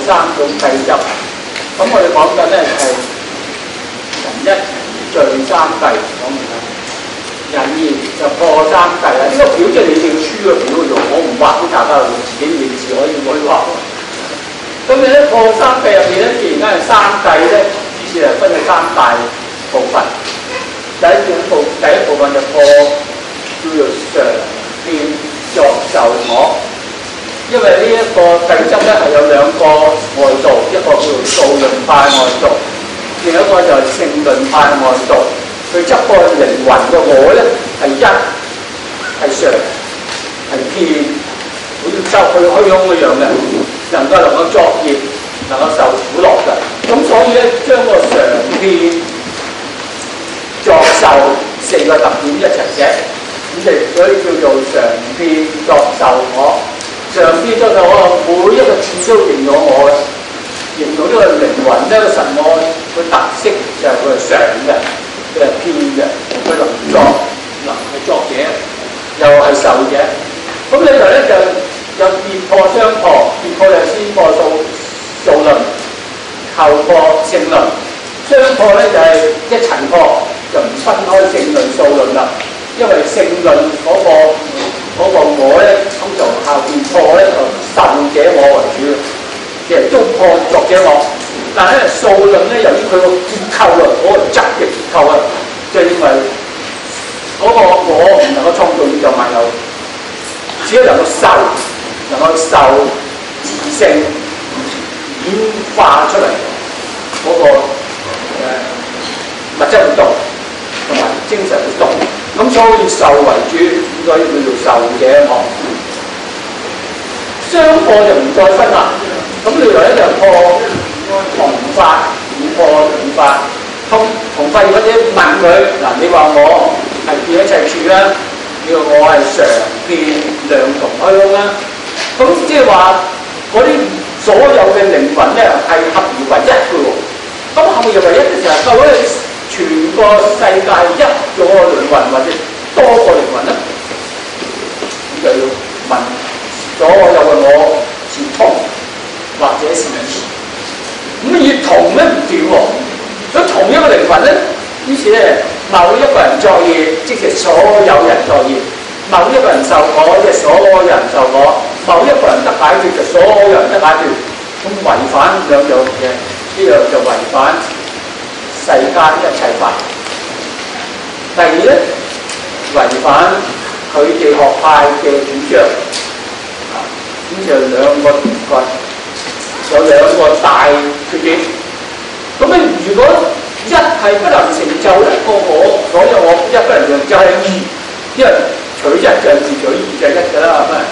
三種計執。咁我哋講緊咧係人一聚三計，講完啦。人二就破三計啦。呢、這個表即係你哋書嘅表嘅喎，我唔畫俾大家，自己認字可以畫。咁你咧破三計入面咧，既然間係三計咧，於是係分咗三大部分。第一部分就破叫做常遍作受我，因為呢一個計執咧係有兩個外道，一個叫做數論派外道，另一個就係性論派外道。佢執個靈魂嘅我咧係一係常係遍，好似周佢虛空一樣嘅，能夠作業，能夠受苦樂嘅。咁所以咧將個常遍作受四個特點一齊寫，咁所以叫做常遍作受我。常遍作受我，每一個字都形容我嘅，形容呢個靈魂呢個神我個特色就係佢係常嘅，佢係遍嘅，佢能作能係作者，又係受者。咁呢度咧就有別破相破，別破就先破數論，後破性論。相破咧就係一齊破，就唔分開性論數論啦。因為性論嗰個我咧，通常後邊破咧就受者我為主，即係都破作者我。但係咧數論咧，由於佢個結構啊，嗰個質嘅結構啊，就認為嗰個我唔能夠創造宇宙萬有，只係能夠受自性演化出嚟嗰個物質活動同埋精神活動。咁所以受為主，所以叫做受者我。相破就唔再分啦。咁另外咧就破同法，以破異法。同法或者問佢嗱，你話我係遍一切處啦，你話我係常遍量同虛空啦。咁即係話嗰啲所有嘅靈魂咧係合而為一嘅喎。咁合而為一嘅時候，究竟全個世界一個靈魂或者多個靈魂咧，咁就要問所有嘅我是同或者是異。咁越同咧唔斷喎，所以同一個靈魂咧，於是咧某一個人作業，即係所有人作業；某一個人受果，即係所有人受果；某一個人得解脫，就所有人得解脫。咁違反兩樣嘢，呢樣就違反世間一切法。第二咧，違反佢哋學派嘅主張，咁就兩個有兩個大缺點。咁咧，如果一係不能成就一個我，所有我一不能成就係二，因為取一就係二，取二就係一㗎啦，係咪？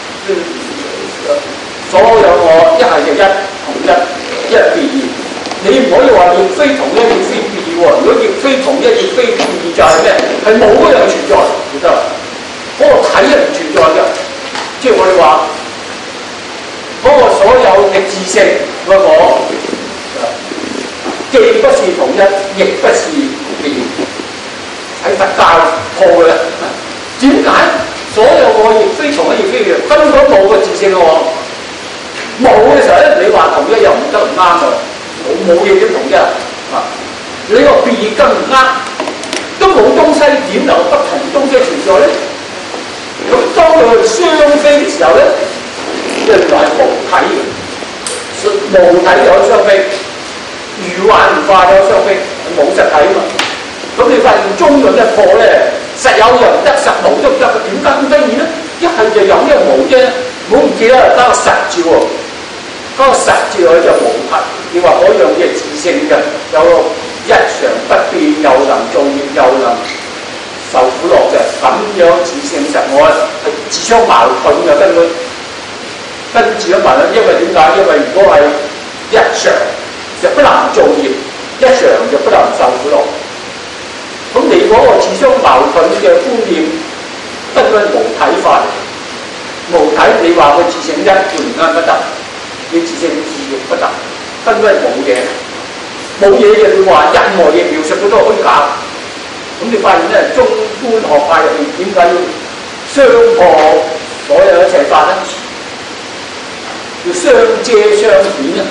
所有我一係就一同一，一係變二。你唔可以話亦非同一，亦非變二喎。如果亦非同一，亦非變二就係咩？係冇嗰樣存在，唔得。嗰個體係唔存在嘅，即係我哋話嗰個所有嘅自性嗰個我，既不是同一，亦不是變二。喺佛教破嘅啦。點解？所有我亦非同一，亦非變二，根本冇個自性嘅我。冇嘅時候咧，你話同一又唔得，唔啱喎。冇嘢都同一啊！你個變異更唔啱，都冇東西，點能不同東西存在咧？咁當佢雙飛嘅時候咧，即係話係無體嘅，無體就可以雙飛，如幻如化就可以雙飛，冇實體啊嘛。咁你發現中論一破咧，實有又唔得，實無都唔得，點解咁得意咧？一係就有一無啫，唔好唔記得加個實字喎。嗰個實字佢就無體，你話嗰樣嘢自性嘅，有一常不變，又能造業，又能受苦樂嘅，咁樣自性實我係自相矛盾嘅，跟自相矛盾。因為點解？因為如果係一常就不能造業，一常就不能受苦樂。咁你嗰個自相矛盾嘅觀念，根本無體化。無體，你話佢自性一，佢唔啱不得。你自性自欲不得，根本係冇嘢，冇嘢嘅。你話任何嘢描述佢都係虛假。咁你發現咧，中觀學派入邊點解要相破所有一切法咧？要相遮相顯啊！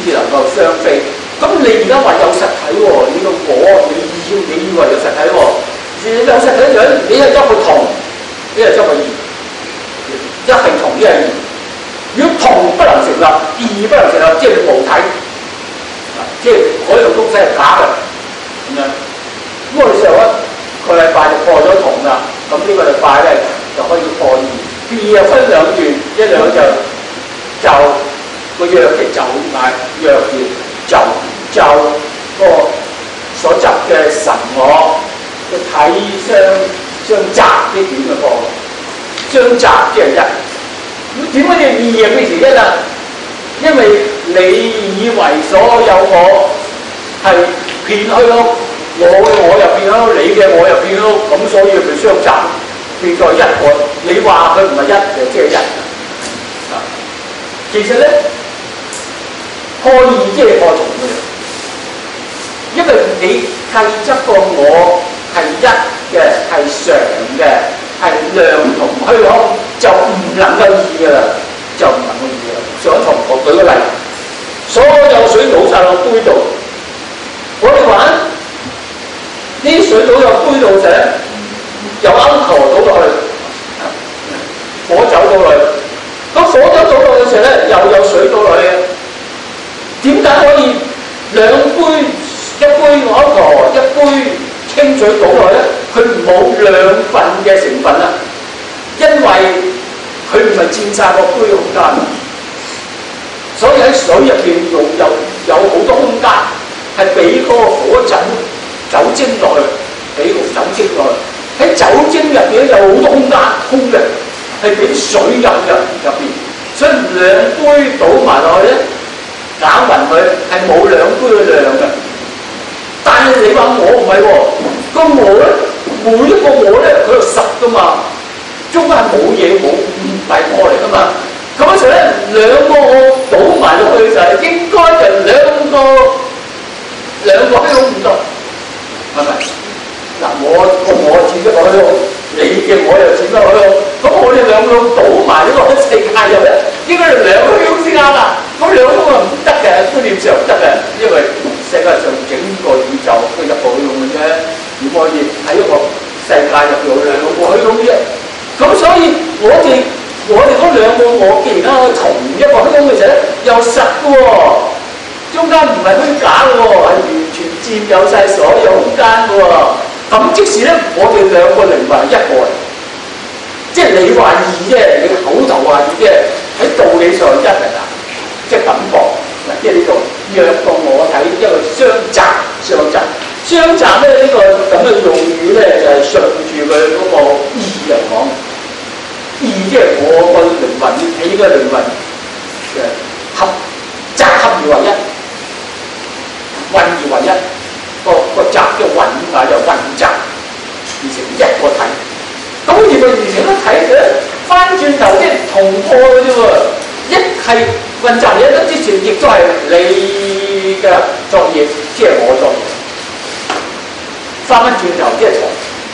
至能夠雙飛。咁你而家話有實體喎，你個我你以為有實體喎，有實體樣，你係執個同，你係執個異，一係同一係異。如果同不能成立，異不能成立，即係無體，即係嗰樣東西係假嘅咁樣。咁我哋上一個禮拜就破咗同啦，咁呢個禮拜咧就可以破異。異又分兩段，一兩就個約嘅就嗌約字就個所執嘅神我個體相雜呢點嘅個相雜即係一。咁點解要異啊變成一啊？因為你以為所有我係變虛咯，我嘅我又變咯，你嘅我又變咯，咁所以佢相雜變咗一個。你話佢唔係一，就即係一。其實咧，破異即係破同嘅，因為你計執個我係一嘅，係常嘅，係量同虛空，就唔能夠異㗎啦，就唔能夠異啦。上堂我舉個例，所有水倒晒落杯度，我哋玩啲水倒入杯度時，有uncle倒落去，火走到去。咁火酒倒落嘅時候咧，又有水倒落去，點解可以兩杯一杯我婆一杯清水倒落去咧？佢冇兩份嘅成分啦，因為佢唔係佔晒個杯空間，所以喺水入邊有好多空間，係俾嗰個火酒精落去，俾個酒精落去，喺酒精入邊有好多空間空嘅。係俾水入邊，所以兩杯倒埋落去咧，攪勻佢係冇兩杯嘅量嘅。但係你話我唔係喎，個我咧，每一個我咧佢係實噶嘛，中間冇嘢冇唔係我嚟噶嘛。咁嗰時候咧，兩個我倒埋落去就係應該就兩個虛空唔多，係咪？嗱，我佔一個虛空，你嘅我又佔一個虛空，咁我哋兩個倒埋呢個世界入咧，應該係兩個虛空先啱啦。咁兩個唔得嘅，觀念上唔得嘅，因為世界上整個宇宙都一個虛空嘅啫，點可以喺一個世界入邊有兩個虛空啫？咁所以我哋嗰兩個我既然喺同一個虛空嘅時候咧，又實嘅喎，中間唔係虛假嘅喎，係完全佔有晒所有空間嘅喎。咁即使咧，我哋兩個靈魂係一個，即係你話異啫，你口頭話異啫，喺道理上一嚟啦，即係感覺嗱，即係呢個約個我睇一個相雜咧，呢個咁嘅用語咧就係順住佢嗰個異嚟講，異即係我個靈魂喺個靈魂嘅雜合而為一，混而為一。個雜嘅混埋就混雜，變成一個體。咁而佢完成一個體嘅，翻轉頭即係同破嘅啫喎。一係混雜嘢咧，之前亦都係你嘅作業，即係我作業。翻轉頭即係同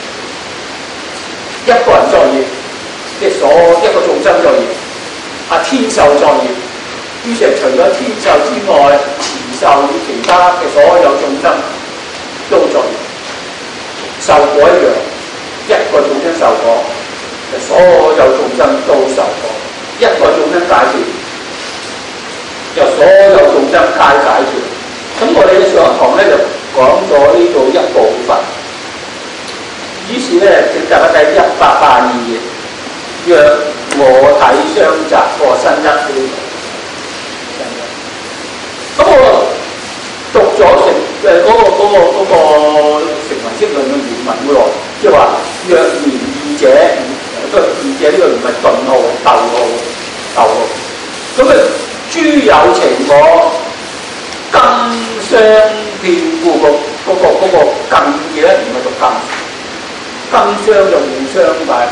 一個人作業，即係一個眾生作業，天獸作業。於是除咗天獸之外，慈獸與其他嘅所有眾生。都作業，受果一樣，一個眾生受果，所有眾生都受果，一個眾生解脫，就所有眾生皆解脫。咁我哋上一堂咧就講咗呢度一部分，於是咧請大家睇182頁，若我體相雜個身一呢個。咁我讀咗嗰個成文釋論嘅原文嘅喎，即係話若然異者，異者呢個唔係頓號、逗號。咁諸有情我更相遍故，嗰個更字咧唔係讀更，更相就互相但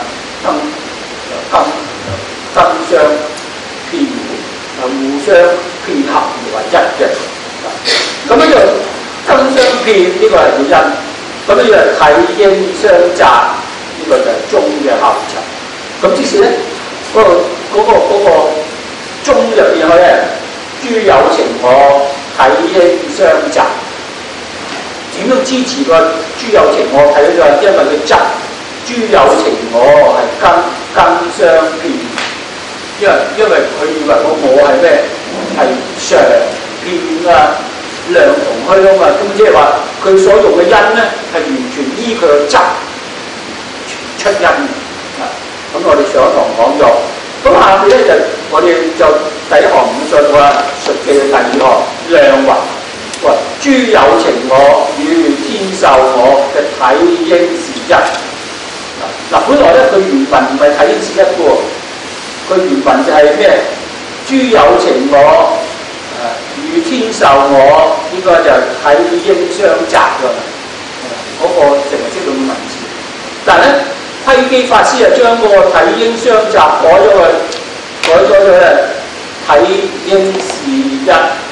更相遍互相遍合而為一嘅。咁樣就更相遍呢個係本因，咁樣就體應相雜呢個就係中嘅合集。咁即是咧嗰個中入邊去咧， 諸有情我體應相雜。點樣支持個諸有情我體咧？因為佢雜，諸有情我係根相遍。因為佢以為個我係咩？係常遍啊，量同虛啊嘛。咁即係話佢所用嘅因咧，係完全依佢嘅雜出因啊。咁我哋上一堂講咗。咁下邊咧就我哋就第一行五信話述記嘅第二行量云，喂，諸有情我與天受我嘅體應是一。嗱，本來咧佢原文唔係體應是一嘅喎，佢原文就係咩？諸有情我與天受我，應該就體應相雜㗎。嗰個成日識到文字，但係咧。窺基法師啊，將嗰個體應相雜改咗咧，體應是一。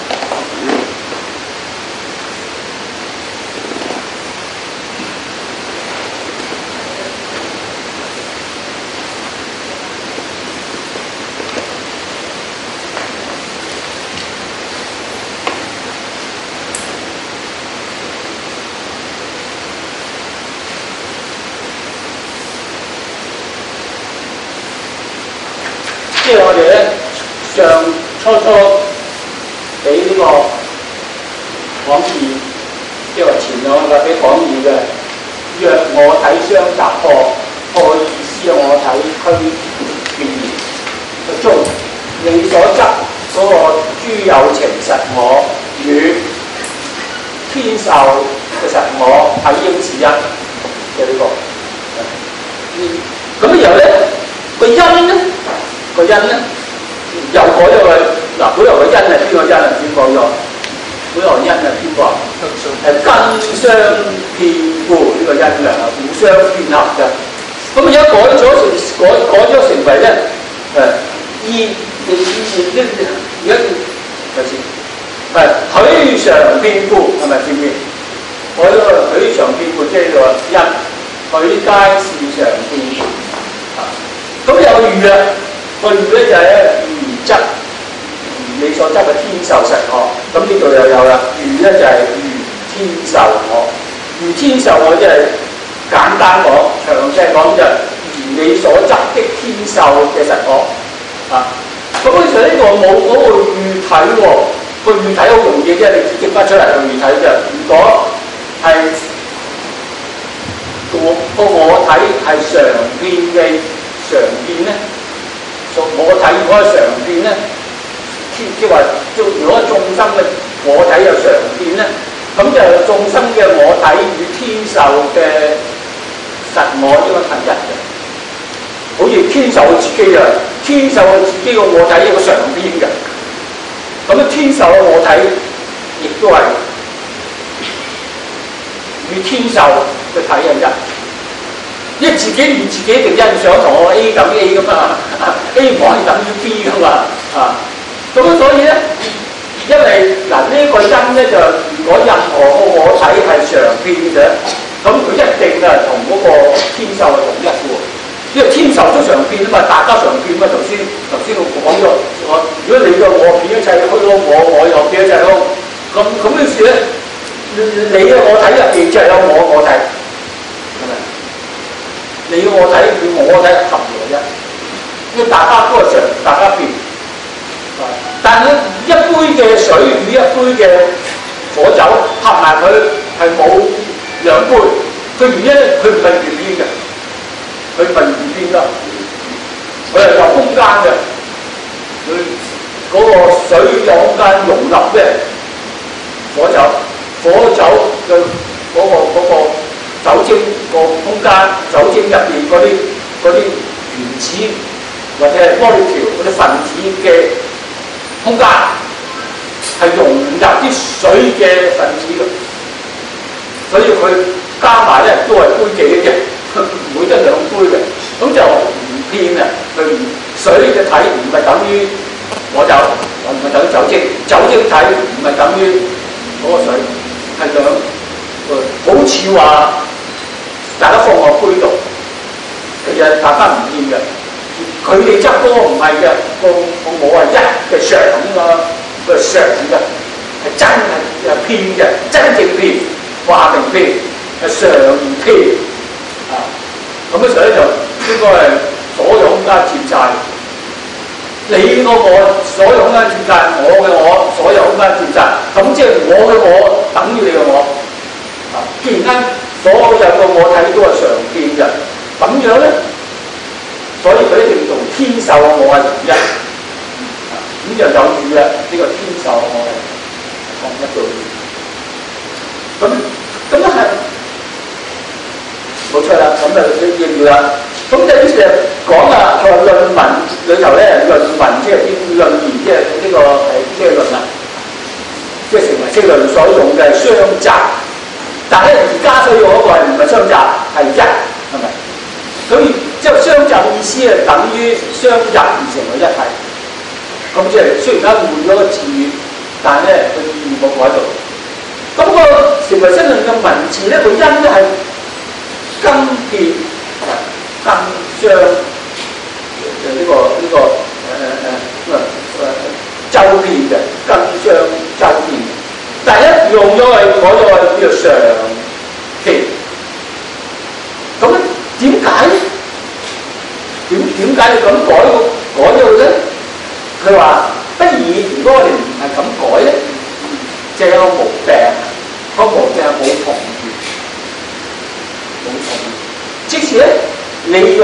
即係我哋咧，上初俾呢個講義，即係話前兩個俾講義嘅，若我體相雜破意思我體區別嘅中，你所執嗰個諸有情實我與天受嘅實我體應是一嘅呢個。咁然後咧個因咧。個因咧又改咗佢，嗱，本來個因係邊個因啊？點講咗？本來因係邊個啊？係根相遍故呢個因量啊，互相遍合嘅。咁而家改咗成為咧依而家頭先係許常遍故，係咪見唔見？改咗個許常遍故即係個因，許皆是常遍啊。咁有餘啊！個餘咧就係餘執，你所執嘅天受實我，咁呢度又有啦。餘咧就係餘天受我，餘天受我即係簡單講，詳細講就係餘你所執的天受嘅實我啊。咁其實呢個冇嗰個餘體喎，個餘體好容易啫，你直接得出嚟個餘體啫。如果係個我體係常遍嘅常遍咧。我體如果係常遍咧，即係話，如果眾生嘅我體有常遍咧，咁就眾生嘅我體與天受嘅實我應該係一嘅。好似天受自己啊，天受自己個我體有個常遍嘅，咁啊天受嘅我體亦都係與天受嘅體係一。因為自己與自己定因想同我 A 等於 A 噶嘛 ，A 唔可以等於 B 噶嘛，啊，咁所以咧，因為嗱呢個因咧就如果任何個我體係常遍嘅，咁佢一定係同嗰個天受係同一嘅喎，因為天受都常遍啊嘛，大家常遍嘛，頭先我講咗，如果你個我變一切虛空，我又變一切虛空，咁於是咧，你嘅我體入邊就係有我體，係咪？你要我睇與我睇合嚟啫，因為大家都係常，大家變。但係一杯嘅水與一杯嘅火酒合埋佢係冇兩杯，佢原因咧佢唔係圓邊嘅，佢唔係圓邊㗎，佢係有空間嘅。佢嗰個水有空間容納咩？火酒嘅嗰個。酒精個空間，酒精入邊嗰啲原子或者係摩利條嗰啲分子嘅空間係融入啲水嘅分子嘅，所以佢加埋咧都係杯幾嘅，唔會得兩杯嘅，咁就唔變啊！佢水嘅體唔係等於火酒，唔係等於酒精，酒精體唔係等於嗰個水，係兩好似話。大家放落杯度，其實大家唔見嘅。佢哋執嗰個唔係嘅，個我係一嘅常啊嘛， 佢係常嘅，係真係偏嘅，真正偏，話明偏，係常偏啊。咁嘅時候咧就應該係所有空間佔晒。你嗰個所有空間佔晒，我嘅我所有空間佔晒，咁即係我嘅我等於你嘅我啊。既然間所有個我體都係常變嘅，咁樣咧，所以佢一定同天授嘅我係同一，咁就有語啦。呢個天授嘅我係同一對，咁係冇錯啦。咁啊要語啦。咁你呢就講啊，佢話論文裏頭咧，論文即係啲論言，即係呢個係咩論啊？即係成為釋論所用嘅雙集。但係而家所用嗰個係唔係雙集，係一，係咪？所以即係雙集嘅意思係等於雙集而成為一體。咁即係雖然而家換咗個字語，但係咧個意義冇改到。咁個成為釋論嘅文字咧，個音咧係更變。更相周遍嘅，更相周遍。但係一用咗係改咗係叫做常變。咁咧點解？點解要咁改咗咧？佢話不如如果我哋唔係咁改咧，即係有個毛病，個毛病係冇同義，冇同義。即使咧。你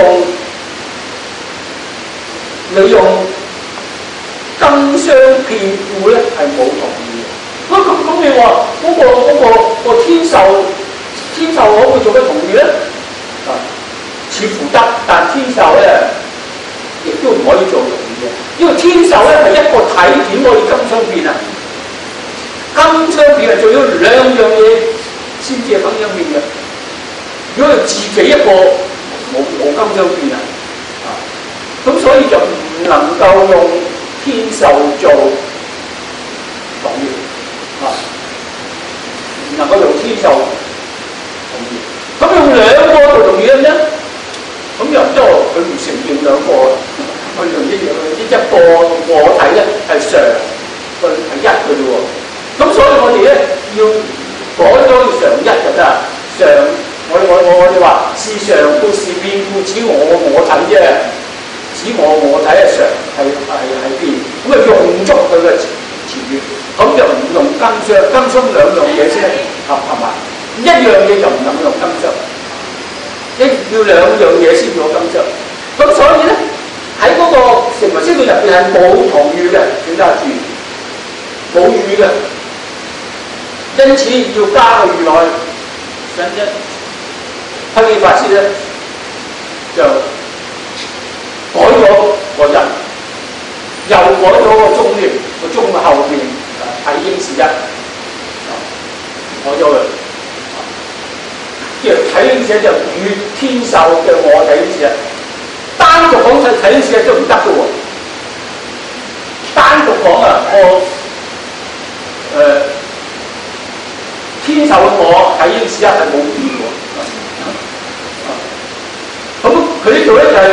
用更相變故咧係冇同義嘅。咁你話嗰個天授可唔可以做得同義咧？啊，似乎得，但天授咧亦都唔可以做同義嘅，因為天授咧係一個體，點可以更相變啊？更相變係做咗兩樣嘢先至係更相變嘅。如果係自己一個。冇更相變啊！咁所以就唔能夠用天授做同義啊，唔能夠用天授同義。咁用兩個做同義咧，咁又唔得，佢唔承認兩個，佢用一個我體咧係常，佢係一嘅啫喎。咁所以我哋咧要改咗要常一就得啦，常。我哋話是常故是變故，指我體啫，指我體係常，係變，咁啊用足佢嘅詞語，咁就唔用更相兩樣嘢先合埋，一樣嘢就唔能用更相，要兩樣嘢先做更相。咁所以咧喺嗰個成為釋論入邊係冇同語嘅，請大家注意，冇語嘅，因此要加個語落去，真啫。黑衣法師咧就改咗個人，又改咗個中添，個中嘅後邊係應是一，改咗佢。即係睇應是一就與天授嘅我睇應是一，單獨講睇應是一都唔得嘅喎。單獨講啊，天授嘅我睇應是一係冇意義喎。咁佢呢度咧就係、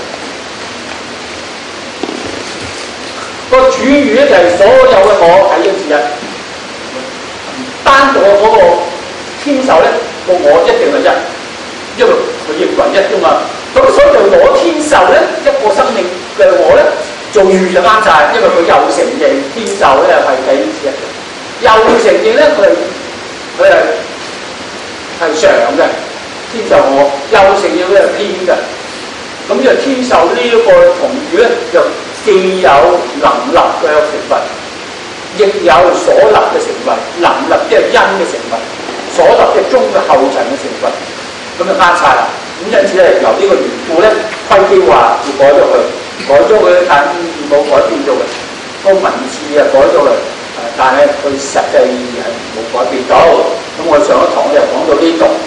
個主語咧就係所有嘅我係應是一，單獨嗰個天授咧個我一定係一，因為佢認為一㗎嘛。咁所以就攞天授咧一個生命嘅我咧做語就啱晒，因為佢又承認天授咧係睇應是一，又承認咧佢係常嘅。天授我又承認佢係偏嘅，咁就天授呢一個同語咧，就既有能立嘅成分，亦有所立嘅成分。能立即係因嘅成分，所立即係中嘅後塵嘅成分，咁就啱晒啦。咁因此咧，由呢個原故咧，規基話要改咗佢，但冇改變到嘅，個文字啊改咗佢，但係佢實際意義係冇改變到。咁我上一堂咧就講到呢度。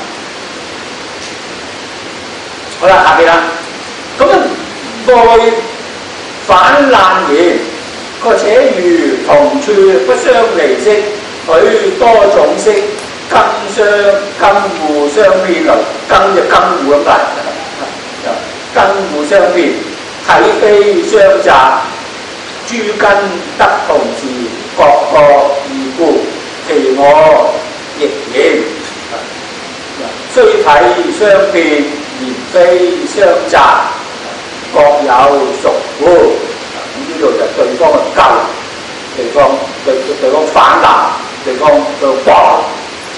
好啦，下邊啦，咁外反爛言，佢且如同處不相離析，許多種識，更互相變來，更就更互咁解，更互相變，體非相雜，諸根得同時， 各各異故，其我亦然。雖體相別，然非相雜，各有屬故。咁呢度就對方嘅咎，對方反彈，對方嘅駁，叫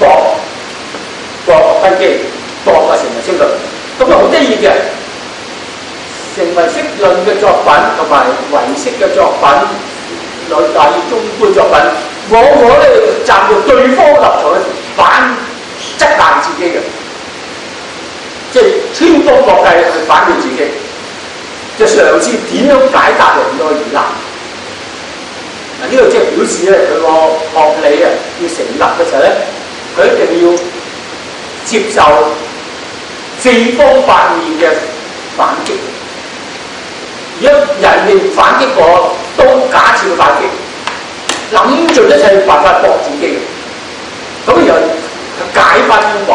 駁分機，駁嘅成為釋論。咁啊好得意嘅，成為釋論嘅作品同埋唯識嘅作品，內大中觀作品，往往咧站到對方立場反質難自己嘅，即係千方百計去反對自己，就嘗試點樣解答人個疑難。嗱呢度即係表示咧，佢個學理啊要成立嘅時候咧，佢一定要接受四方八面嘅反擊。如果人哋反擊我，都假設佢反擊，諗盡一切辦法駁自己嘅，咁又解翻英國，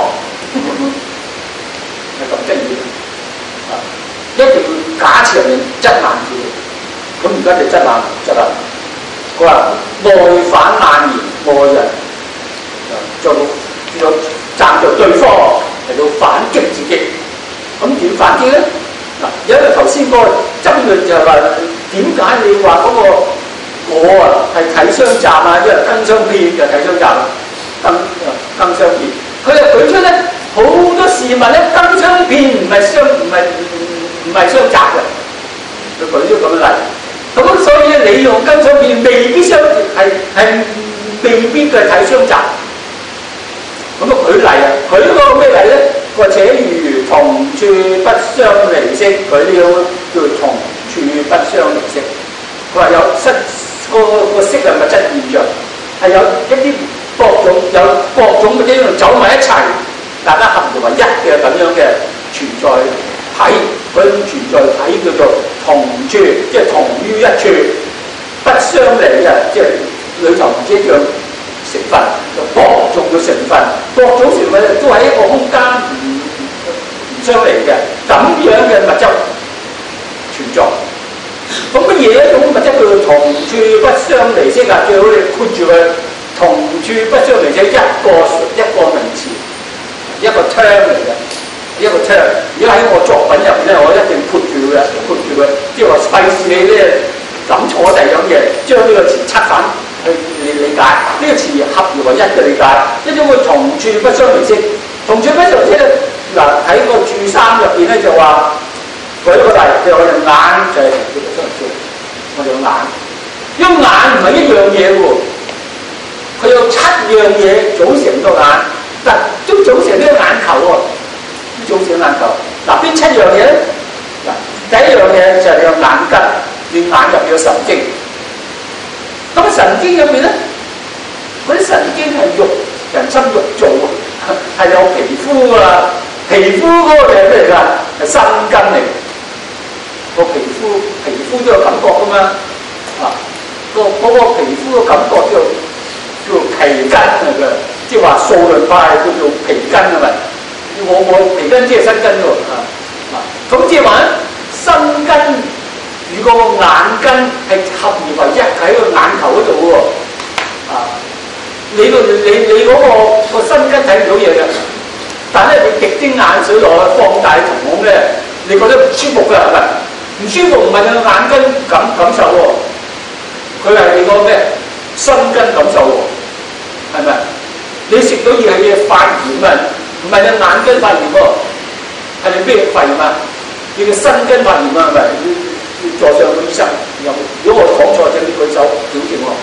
係咁得意啊！一定要假設人哋質難自己，咁而家就質難。佢話外反難言，外人就站在對方嚟到反擊自己，咁點反擊咧？嗱，因為頭先個爭論就係話點解你話嗰個我啊係體相雜啊，因為根相變就體相雜，根相變。佢又舉出咧好多事物咧，根相變唔係相雜嘅。佢舉咗咁嘅例，咁所以你用根相變未必係未必嘅體相雜。咁啊舉例啊，舉嗰個咩例咧？或者如同處不相離析，佢呢個叫同處不相離析。佢話有個色係物質現象，係有一啲各種嘅一樣走埋一齊，大家合而為一嘅咁樣嘅存在體。嗰種存在體叫做同處，即係同於一處，不相離嘅，即係裏頭唔知一樣成分，就各種嘅成分，各種成分都喺一個空間唔相離嘅咁樣嘅物質存在。咁乜嘢一種物質叫做同處不相離析啊？最好你括住佢，同處不相離析一個名詞，一個 term 嚟嘅，一個 term。如果喺我作品入邊咧，我一定括住佢，即係話費事你咧諗錯第二樣嘢，將呢個詞拆反去理解。呢個詞合而為一嘅理解，一種叫同處不相離析。同處不相離析咧，嗱喺個注三入邊咧就話。舉一個例，譬如我哋眼就係同處不相離析，我哋個眼，因為眼唔係一樣嘢喎，佢有7樣嘢組成個眼，嗱都組成呢個眼球喎，組成眼球。嗱邊7樣嘢咧？嗱第一樣嘢就係你個眼根，你眼入邊有神經。咁啊神經入邊咧，嗰啲神經係人參肉做啊，係有皮膚啊，皮膚嗰個係咩嚟㗎？係生根嚟。個皮膚都有感覺噶嘛，啊，個皮膚嘅感覺叫皮根啊嘅，即係話數論派叫做皮根啊咪，我皮根即係身根喎，咁即係話身根與個眼根係合而為一喺個眼球嗰度喎，你嗰個身根睇唔到嘢嘅，但係你滴啲眼水落去放大瞳孔咧，你覺得唔舒服㗎係咪？唔舒服唔係你個眼根感受喎，佢係你個咩身根感受喎，係咪？你食到嘢係嘢發炎啊，唔係你眼根發炎喎，係你咩發炎啊？你嘅身根發炎啊，係咪？要坐上個醫生，如果我講錯，請你舉手矯正我。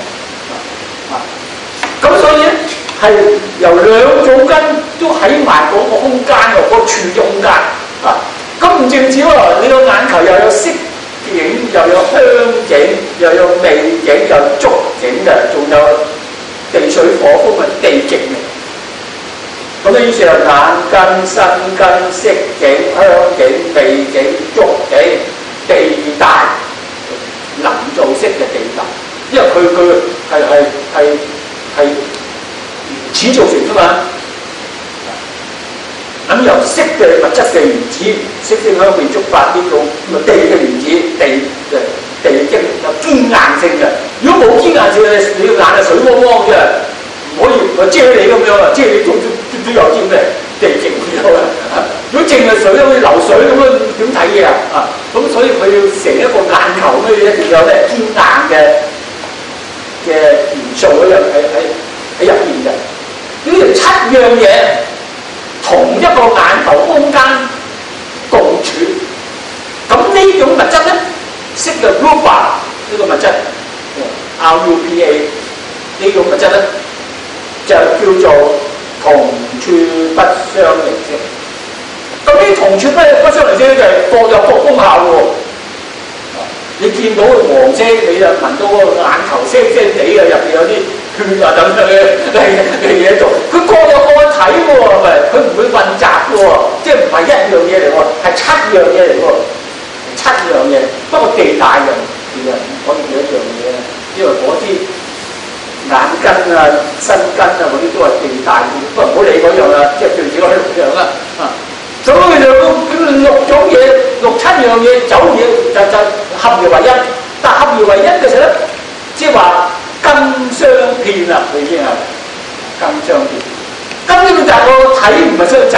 咁所以咧係由兩種根都喺埋嗰個空間喎，嗰個處嘅空間啊。咁唔淨止喎，你個眼球又有色景，又有香景，又有味景，又有觸景嘅，仲有地水火風嘅地景嘅。咁咧於是眼根、身根、色景、香景、味景、觸景、地帶，能造色嘅地帶，因為佢係始造成㗎嘛。咁由色嘅物質嘅原子，色聲香味觸法呢種地嘅原子，地嘅地經有堅硬性嘅。如果冇天眼視，你個眼係水汪汪嘅，唔可以遮你咁樣啊！遮你都有啲咩地形咗啊！如果淨係水好似流水咁樣點睇嘢啊？咁所以佢要成一個眼球咁樣一定有咧堅硬嘅元素喺入邊嘅。呢條7樣嘢同一個眼球空間共處，咁呢種物質咧，識嘅 rupa 呢個物質 RUPA 呢種物質咧，就叫做同處不相離析。咁呢同處不相離析咧，就係各有各功效喎。你見到黃色，你就聞到個眼球腥腥地嘅，入邊有啲血啊等等嘅嘢做，佢各有各嘅體喎，係咪？佢唔會混雜嘅喎，即係唔係一樣嘢嚟喎，係7樣嘢嚟喎，7樣嘢。不過地大人其實唔可以叫一樣嘢，因為嗰啲眼根啊、身根啊嗰啲都係地大嘅，不過唔好理嗰樣啦，即係最主要係6樣啦。咁佢就6種嘢、6、7樣嘢走嘢就合而為一，但合而為一嘅時候咧，即係話根相片啊，佢已經係根相片。根呢個就係個體唔係相雜，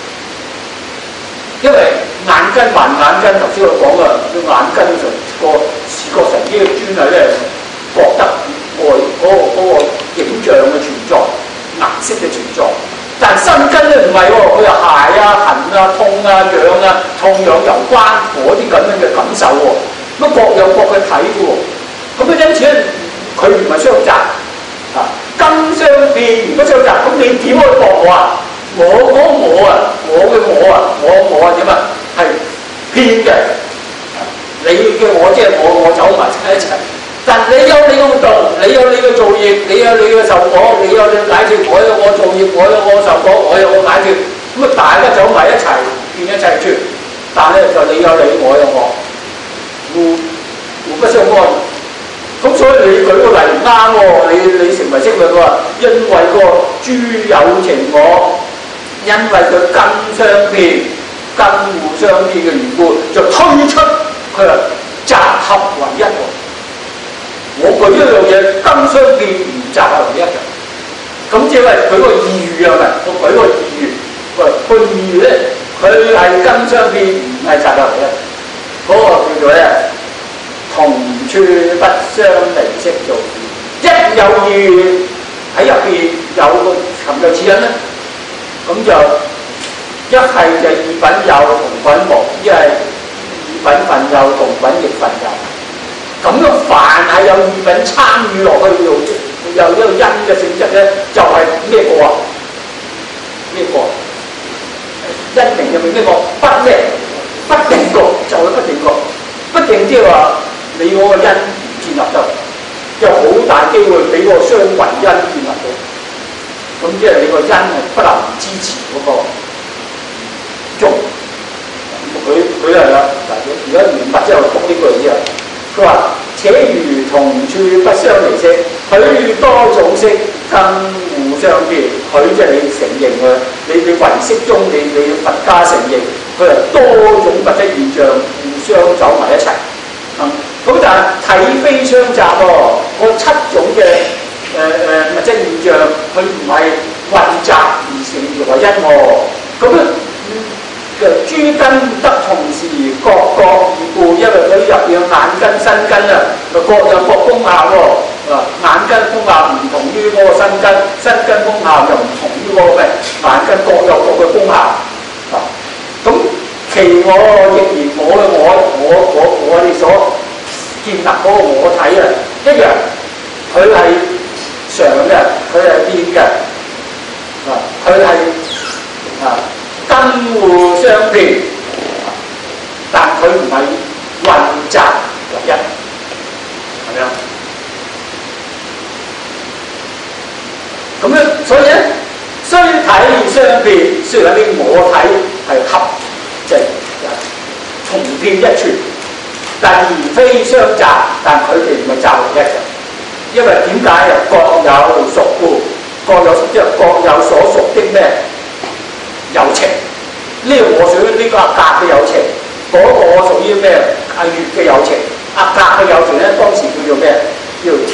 因為眼根還眼根，頭先我講嘅，個眼根就個視覺神經嘅專係咧覺得外嗰個影像嘅存在、顏色嘅存在。但身根咧唔係喎，佢有鞋啊、痕啊、痛啊、癢啊、痛癢有關嗰啲咁樣嘅感受喎，咁各有各嘅體嘅喎，咁因此咧佢唔係相雜啊，根相變如果相雜，咁你點可以駁我啊？我點啊？係變嘅，你嘅我即係我走埋一齊。但你有你嘅活動，你有你嘅造業，你有你嘅受果，你有你嘅解脫，我有我造業，我有我受果，我有我解脫，咁啊大家走埋一齊，變一齊住。但咧就你有你，我有我，互不相干。咁所以你舉個例唔啱喎，你成為識佢話，因為個諸有情我，因為佢根相變、根互相變嘅緣故，就推出佢話集合為一喎。我舉一樣嘢，根相變唔集合為一嘅，咁即係舉個異喻係咪？我舉個異喻，個異喻咧，佢係根相變，唔係集合為一，嗰個叫做咧同處不相離析做異。一有異喻喺入邊有個尋有此因咧，咁就一係就異品有同品無，一係異品分有同品亦分有。咁樣凡係有異品參與落去，有呢個因嘅性質咧，就係咩個啊？咩個？因明入面呢個不咩？不定個就係不定個，不定即係話你嗰個因建立得，有好大機會俾個相違因建立到。咁即係你個因係不能支持嗰個中。佢係啦，而家原物之後讀呢句之後。佢話：且如同處不相離析，許多種識根互相變。許即係你承認嘅，你唯識中你佛家承認，佢係多種物質現象互相走埋一齊。咁但係體非相雜喎，嗰7種嘅物質現象，佢唔係混雜而成為一喎。咁咧。諸根得同時各異故，因為佢入邊眼根、身根啊，各有各功效喎。眼根功效唔同於嗰個身根，身根功效又唔同於嗰個咩？眼根各有各嘅功效。咁其我亦然，我哋所建立嗰個我體啊，一樣，佢係常嘅，佢係變嘅，佢係根互相變，但佢唔係混雜為一，係咪啊？咁樣，所以咧，雖體相變，雖然啲我體係合，即係重遍一處，但而非相雜，但佢哋唔係集為一嘅，因為點解啊？各有屬故，各有所屬的咩？有情，呢個我屬於呢個阿格嘅有情，嗰個我屬於咩？阿月嘅有情，阿格嘅有情咧，當時叫做咩？叫做天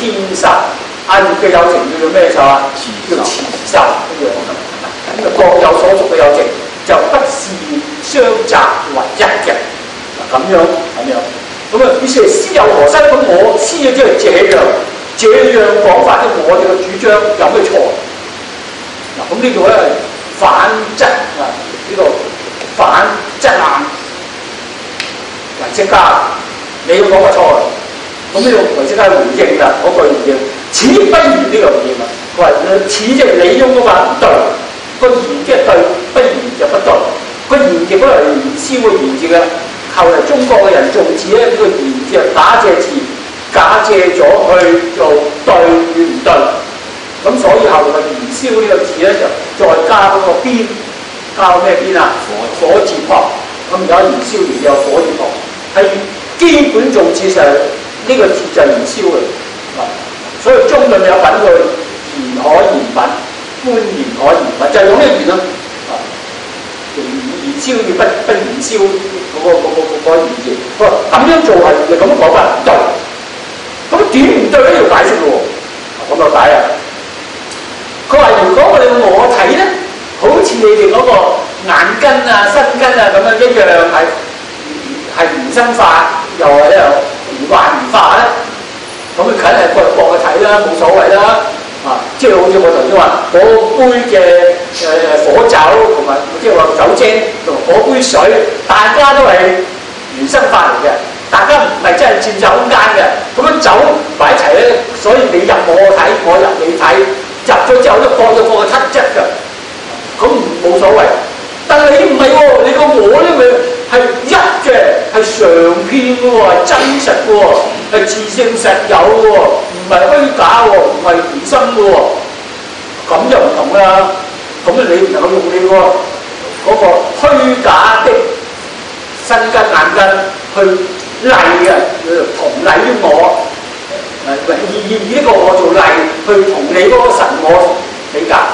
天壽，阿葉嘅有情叫做咩壽啊？叫慈壽一樣咁啊，各有所屬嘅有情，就不是相雜為一嘅。嗱咁樣，咁啊，於是師有何身？咁我師嘅即係這樣講法，我哋嘅主張有咩錯？嗱，咁呢度咧反質啊，呢個反質難唯識家，你要講個錯啦。咁呢個唯識家回應啦，嗰句回應，此不然呢個回應啦。佢話此即係你用嗰話唔對，個言即係對，不然就不對。個言亦都係燃燒嘅言字嘅，後嚟中國嘅人造字咧，呢個言字係假借字，假借咗去做對與唔對。咁所以後來嘅燃燒呢個字咧，就再加嗰個邊，加咩邊啊？火字旁。咁而家燃燒完有火字旁，係基本造字上呢個字就係燃燒嘅。所以中論有品句言可言品，觀言可言品，就係用呢個言咯。燃燒與不燃燒嗰個言字，佢話咁樣做係你咁樣講法唔對。咁點唔對咧？要解釋嘅喎。咁就解啊！佢話如果我睇咧，好似你哋嗰個眼根啊、身根啊咁樣一樣係唔生化，又係咧唔幻唔化咧，咁佢梗係搏去睇啦，冇所謂啦。啊，即係好似我頭先話嗰杯嘅火酒同埋即係話酒精同嗰杯水，大家都係原生化嚟嘅，大家唔係真係佔有空間嘅。咁樣酒擺一齊咧，所以你入我睇，我入你睇，入咗之後都放個七質嘅，咁冇所謂。但係你唔係喎，你個我咧咪係一嘅，係常遍嘅喎，係真實嘅喎，係自性實有嘅喎，唔係虛假喎，唔係原生嘅喎，咁就唔同啦。咁你唔能夠用你嗰個虛假的身根眼根去例嘅，同例於我，以呢個我做例去同你嗰個神我比較。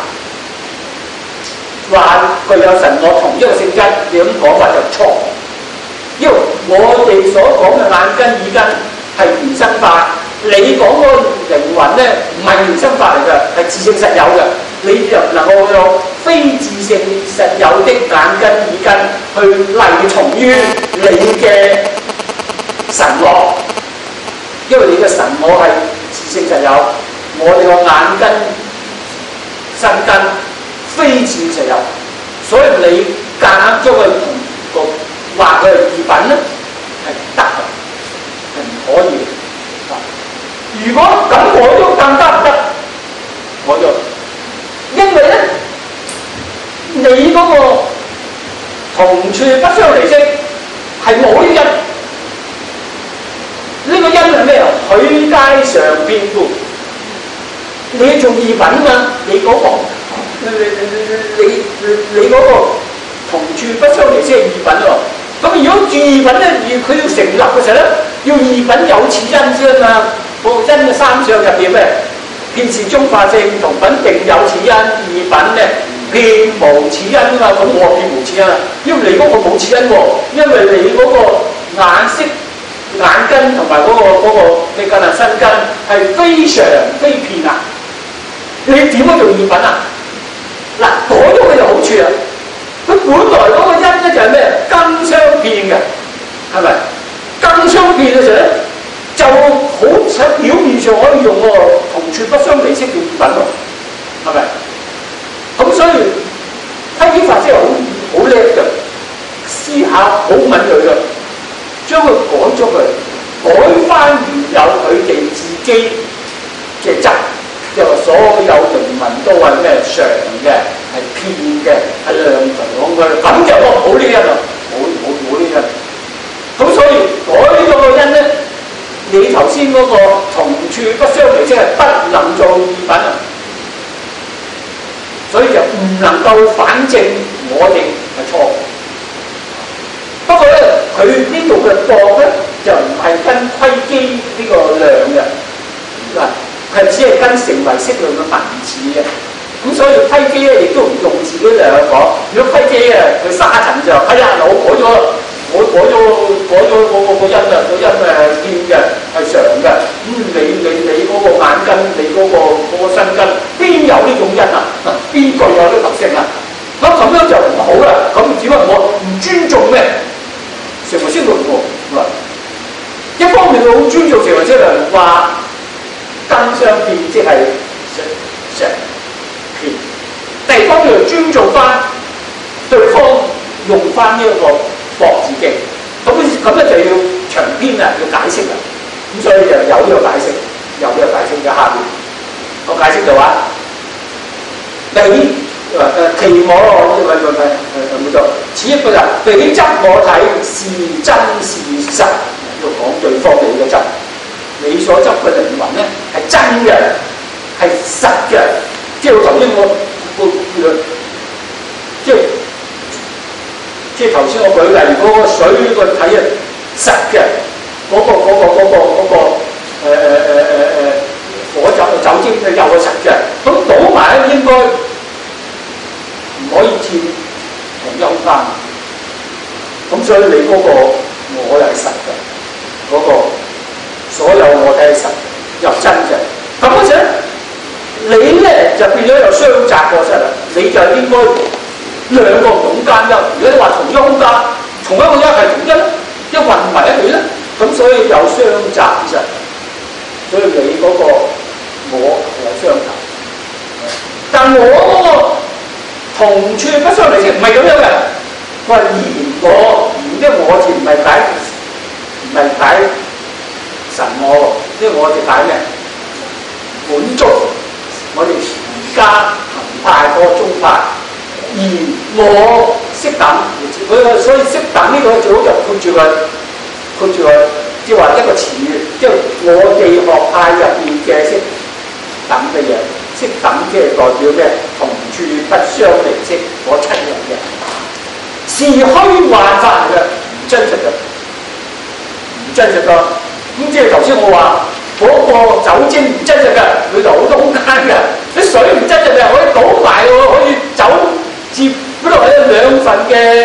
話具有神我同一個性質，你咁講法就錯。因為我哋所講嘅眼根耳根係原生化，你講個靈魂咧唔係原生化嚟嘅，係自性實有嘅。你就能夠用非自性實有的眼根耳根去例從於你嘅神我，因為你嘅神我係自性實有，我哋個眼根身根非自性實有，所以你夾硬將佢同話佢係異品咧，係唔得嘅，係唔可以嘅。如果咁我都更加唔得，我就因為咧，你嗰個同處不相離析係冇因，呢個因係咩啊？許皆常遍故，你做異品嘛？你嗰個。你嗰個同處不相離析係異品喎，咁如果住異品咧，佢要成立嘅時候咧，要異品有此因先嘛。個因嘅三相入邊咩？遍是中化性，同品定有此因，異品咧遍無此因啊嘛。咁我遍無此因啊，因為你嗰個冇此因喎，因為你嗰個眼識、眼根同埋嗰個你根啊身根係非常非遍啊，你點樣做異品啊？嗱，嗰種嘅有好處啊！佢本來嗰個因咧就係咩？根相遍嘅，係咪？根相遍嘅時候咧，就好喺表面上可以用個同處不相離析嘅異品喎，係咪？咁所以批法真係好叻嘅，思考好敏鋭嘅，將佢改咗佢，改翻原有佢哋自己嘅質。就話所有靈魂都係咩常嘅，係遍嘅，係量長嘅，咁就冇呢因啦，冇呢因。咁所以改咗個因咧，你頭先嗰個同處不相離析係不能做異品啊，所以就唔能夠反證我哋係錯。不過咧，佢呢度嘅博咧就唔係跟窺基呢個量嘅嗱。係只係跟成為適量嘅文字嘅，咁所以窺基咧亦都唔用自己量去講。如果窺基啊，佢沙塵就哎呀，我改咗個因啊，個因係變嘅，係常嘅。你嗰個眼一方面佢好尊重成為車輪話金相片，即係石片；第二方面又尊重翻對方用翻呢一個博字經，咁咧就要長篇啦，要解釋啦。咁所以就有呢個解釋，有呢個解釋嘅下面，我解釋就話你其我冇錯，此一個人彼執我體是真是實，要講對方你嘅執，你所執嘅靈魂咧係真嘅，係實嘅，即係頭先我即係頭先我舉例嗰個水個體啊實嘅，嗰個火酒精嘅又係實嘅，咁倒埋咧應該唔可以佔同一空間，咁所以你嗰個我又係實嘅，嗰個所有我睇係實又真嘅，咁嗰時你咧就變咗有雙擇過失啦，你就應該兩個唔同空間啫。如果你話同一空間，同一個一係同一混埋一段咧，咁所以有雙擇其實，所以你嗰個我係有雙擇，但我嗰個同處不相離情唔係咁樣嘅。佢話言的我字唔係解神我，即係我哋解咩？滿足我哋而家行派嗰個宗派，而我識等，所以識等呢個最好就括住佢，即係話一個詞語，即係我哋學派入邊嘅識等嘅嘢，識等即係代表咩？同處不相離識嗰七樣嘅，是虛幻法嚟嘅，唔真實嘅，唔真實㗎。咁即係頭先我話嗰個酒精唔真實嘅，裏頭好多空間嘅；啲水唔真實嘅，可以倒埋喎，可以走接嗰度係兩份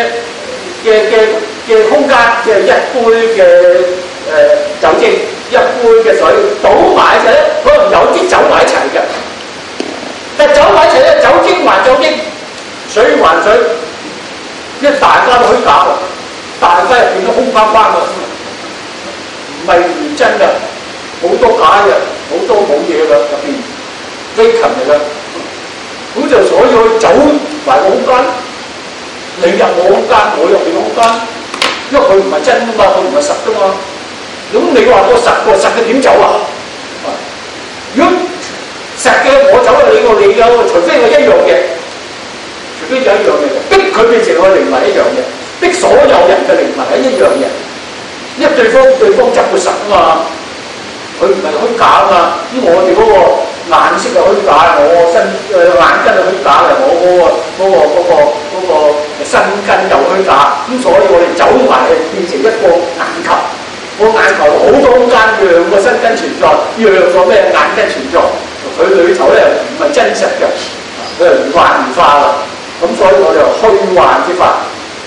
嘅空間，即係一杯嘅酒精，一杯嘅水倒埋一齊咧，可能有啲走埋一齊嘅。但係走埋一齊咧，酒精還酒精，水還水，因為大家都虛假喎，大家入變咗空框框㗎。唔係唔真㗎，好多假嘅，好多冇嘢㗎入邊，飛禽嚟㗎。咁就所以去走埋個空間，你入我空間，我入你個空間，因為佢唔係真㗎嘛，佢唔係實㗎嘛。咁你話個實嘅點走啊？如果實嘅我走你個你有，除非我一樣嘅，除非就一樣嘅，逼佢變成我靈魂一樣嘅，逼所有人嘅靈魂係一樣嘅。因為對方執佢實啊嘛，佢唔係虛假啊嘛。咁我哋嗰個顏色係虛假，我眼根係虛假嘅，我嗰個身根又虛假。咁所以我哋走埋去變成一個眼球，個眼球好多空間，讓個身根存在，讓個咩眼根存在。佢裏頭咧唔係真實嘅，佢係幻化啦。咁所以我哋虛幻之法。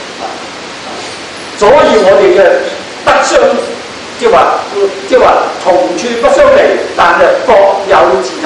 所以我哋嘅不相，即係話同處不相離，但係各有自體。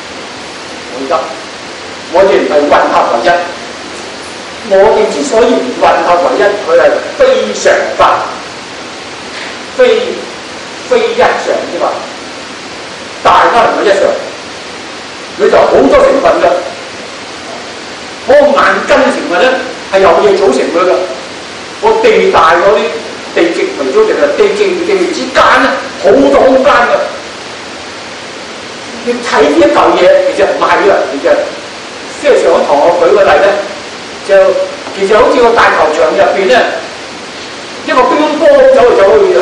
我哋唔係混合為一。我哋之所以唔混合為一，佢係非常法，非一常之法。大家唔係一常，佢就好多成分㗎。嗰個眼根成分咧係由嘢組成佢㗎。個地大嗰啲地極為組成嘅，地極之間咧好多空間㗎。你睇呢一嚿嘢，其實唔係㗎，其實即係上一堂我舉個例咧，就其實好似個大球場入邊咧，一個乒乓波走嚟走去㗎，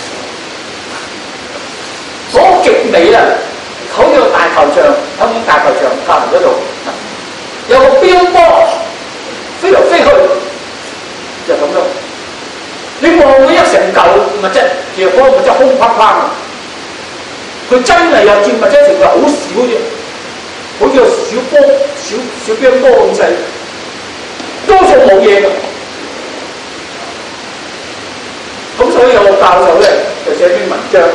嗰個極美啊！好似個大球場，香港大球場隔離嗰度有個乒乓波飛嚟飛去。就咁樣，你望佢一成嚿物質，其實嗰個物質空框框啊！佢真係有佔物質成分好少啫，好似個小波、小乒乓波咁細，多數冇嘢㗎。咁所以有個教授咧就寫篇文章，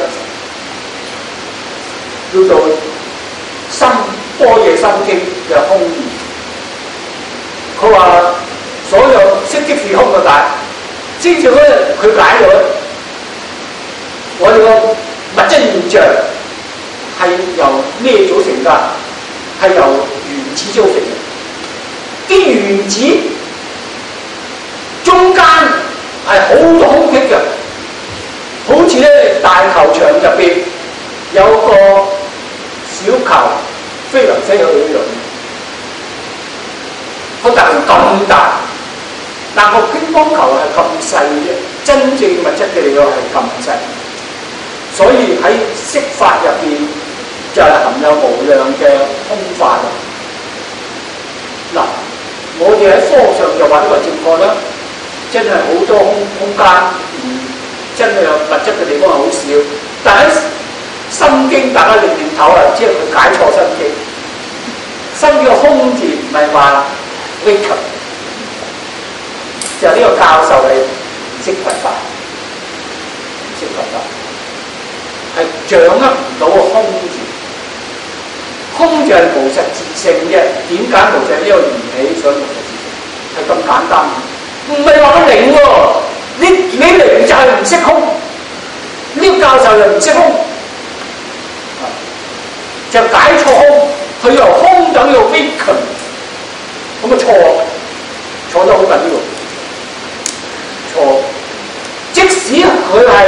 叫做《般若心經》嘅空義。佢話所有色即是空嘅解，先至咧佢解咗我哋個物質現象係由咩組成㗎？係由原子組成嘅。啲原子中間係好多空隙嘅，好似咧大球場入邊有個小球飛嚟飛去一樣。個球咁大，但個乒乓球係咁細嘅，真正物質嘅力量係咁細，所以喺釋法入邊就係含有無量嘅空法。嗱，我哋喺科學上就話呢個正確啦，真係好多空間，真係有物質嘅地方係好少。但喺《心經》大家認頭啊，即係佢解錯《心經》。《心經》個空字唔係話vacuum，就呢個教授係唔識佛法，唔識佛法，係掌握唔到個空字。空就係無實質性嘅，點解無實？呢個緣起所以無實質性，係咁簡單。唔係話佢靈喎，你靈就係唔識空，呢個教授又唔識空，就解錯空，佢由空等到 vacuum， 咁啊錯得好緊要，錯。即使佢係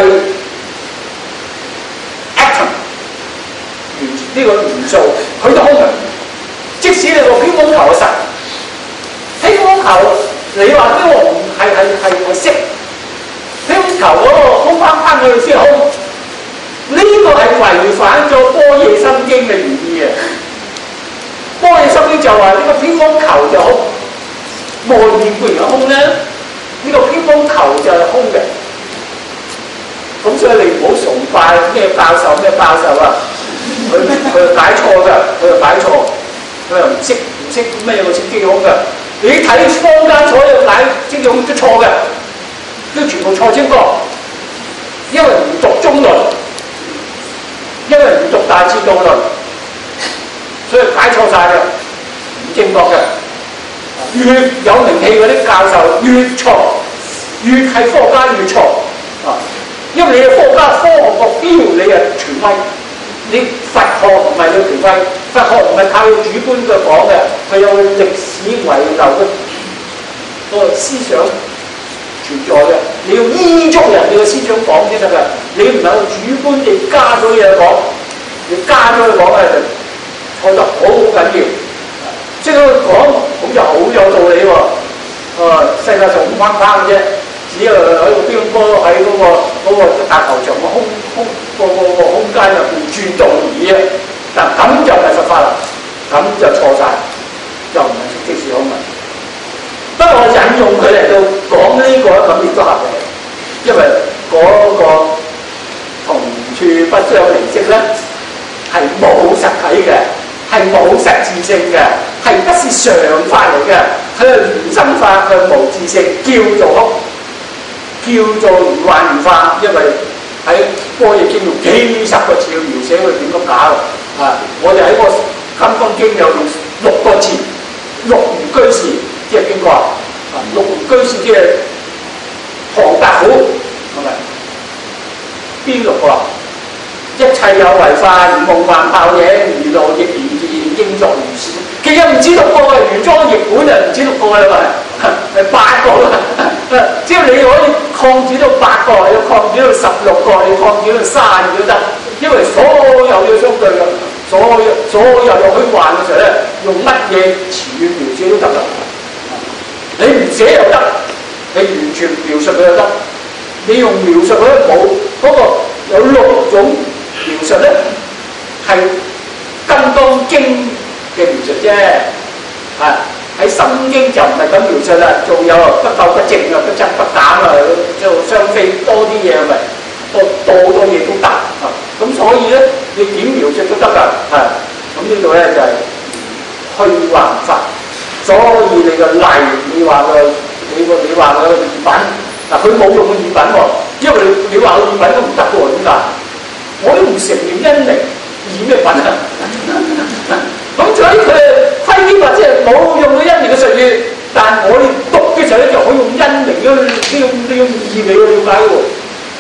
atom。呢個元素佢都空嘅，即使你個乒乓球係實，乒乓球你話呢個唔係色，乒乓球嗰個空框框佢先空，呢個係違反咗般若心經嘅原意嘅。般若心經就話呢個乒乓球就空，外面固然係空咧，呢個乒乓球就係空嘅。咁所以你唔好崇拜咩教授啊！佢解錯㗎，佢又解錯，佢又唔識咩個識機空㗎。你睇坊間所有解識機空都錯嘅，都全部錯清楚，因為唔讀中論，因為唔讀大智度論，所以解錯晒嘅，唔正確嘅。越有名氣嗰啲教授越錯，越係科學家越錯啊！因為你係科學家，科學目標你係權威。你佛學唔係有權威，佛學唔係靠主觀嘅講嘅，佢有歷史遺留嘅個思想存在嘅。你要依足人哋嘅思想講先得㗎，你唔係主觀地加咗嘢講，你加咗佢講咧就錯得好緊要。即係佢講咁就好有道理喎。世界上空框框嘅啫。只係喺個乒乓波喺嗰個大球場個空間入邊轉動而已。但咁就唔係佛法啦，咁就錯晒，就唔係即是空文。不過我引用佢嚟到講呢個咁亦都合理，因為嗰個同處不相離析咧係冇實體嘅，係冇實質性嘅，係不是常法嚟嘅，佢係緣生法，佢係無自性，叫做空。叫做如幻如化，因為喺般若經用幾十個字去描寫佢點咁假喎。我哋喺個金剛經有用6個字，六如居士，即係邊個啊？六如居士即係唐伯虎，係咪？邊6個啊？一切有為法，如夢幻泡影，如露亦然自然，應作如是。其實唔止6個嘅，原裝譯本啊唔止6個啦嘛，係8個啦。只要你可以擴展到8個，你擴展到16個，你擴展到32都得，因為所有嘅相對嘅，所有有虛幻嘅時候咧，用乜嘢詞語描寫都得㗎。你唔寫又得，你完全描述佢又得。你用描述佢冇嗰個有6種描述咧，係金剛經嘅描述啫，喺《心經》就唔係咁描述啦，仲有不垢不淨啊，不增不減啊，就雙非多啲嘢咪多嘢都得啊！咁所以咧，你點描述都得㗎，咁呢度咧就係虛幻法。所以你個例，你話個異品，嗱佢冇用個異品喎，因為你話個異品都唔得嘅喎，點解？我都唔承認因靈異咩品啊？咁所以佢規啲或者係冇用到因靈嘅術語，但我哋讀嘅時候咧就可以用因靈呢種意味去了解喎。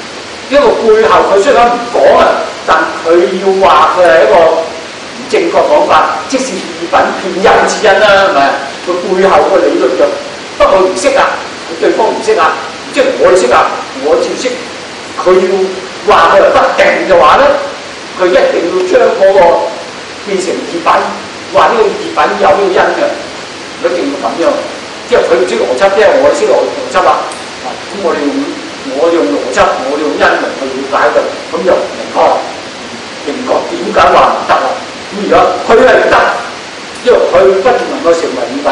呢個背後佢雖然唔講啊，但佢要話佢係一個唔正確講法，即是異品騙人之因啦，係咪？佢背後個理論就不過唔識啊，對方唔識啊，即係我哋識啊，我照識。佢要話佢係不定嘅話咧，佢一定要將嗰個變成異品，話呢個異品有呢個因嘅，佢一定要咁樣。即係佢唔識邏輯，即係我識邏輯啦。咁我哋用邏輯，我哋用因嚟去了解佢，咁就明確點解話唔得啦。咁如果佢係唔得，因為佢不能夠成為異品。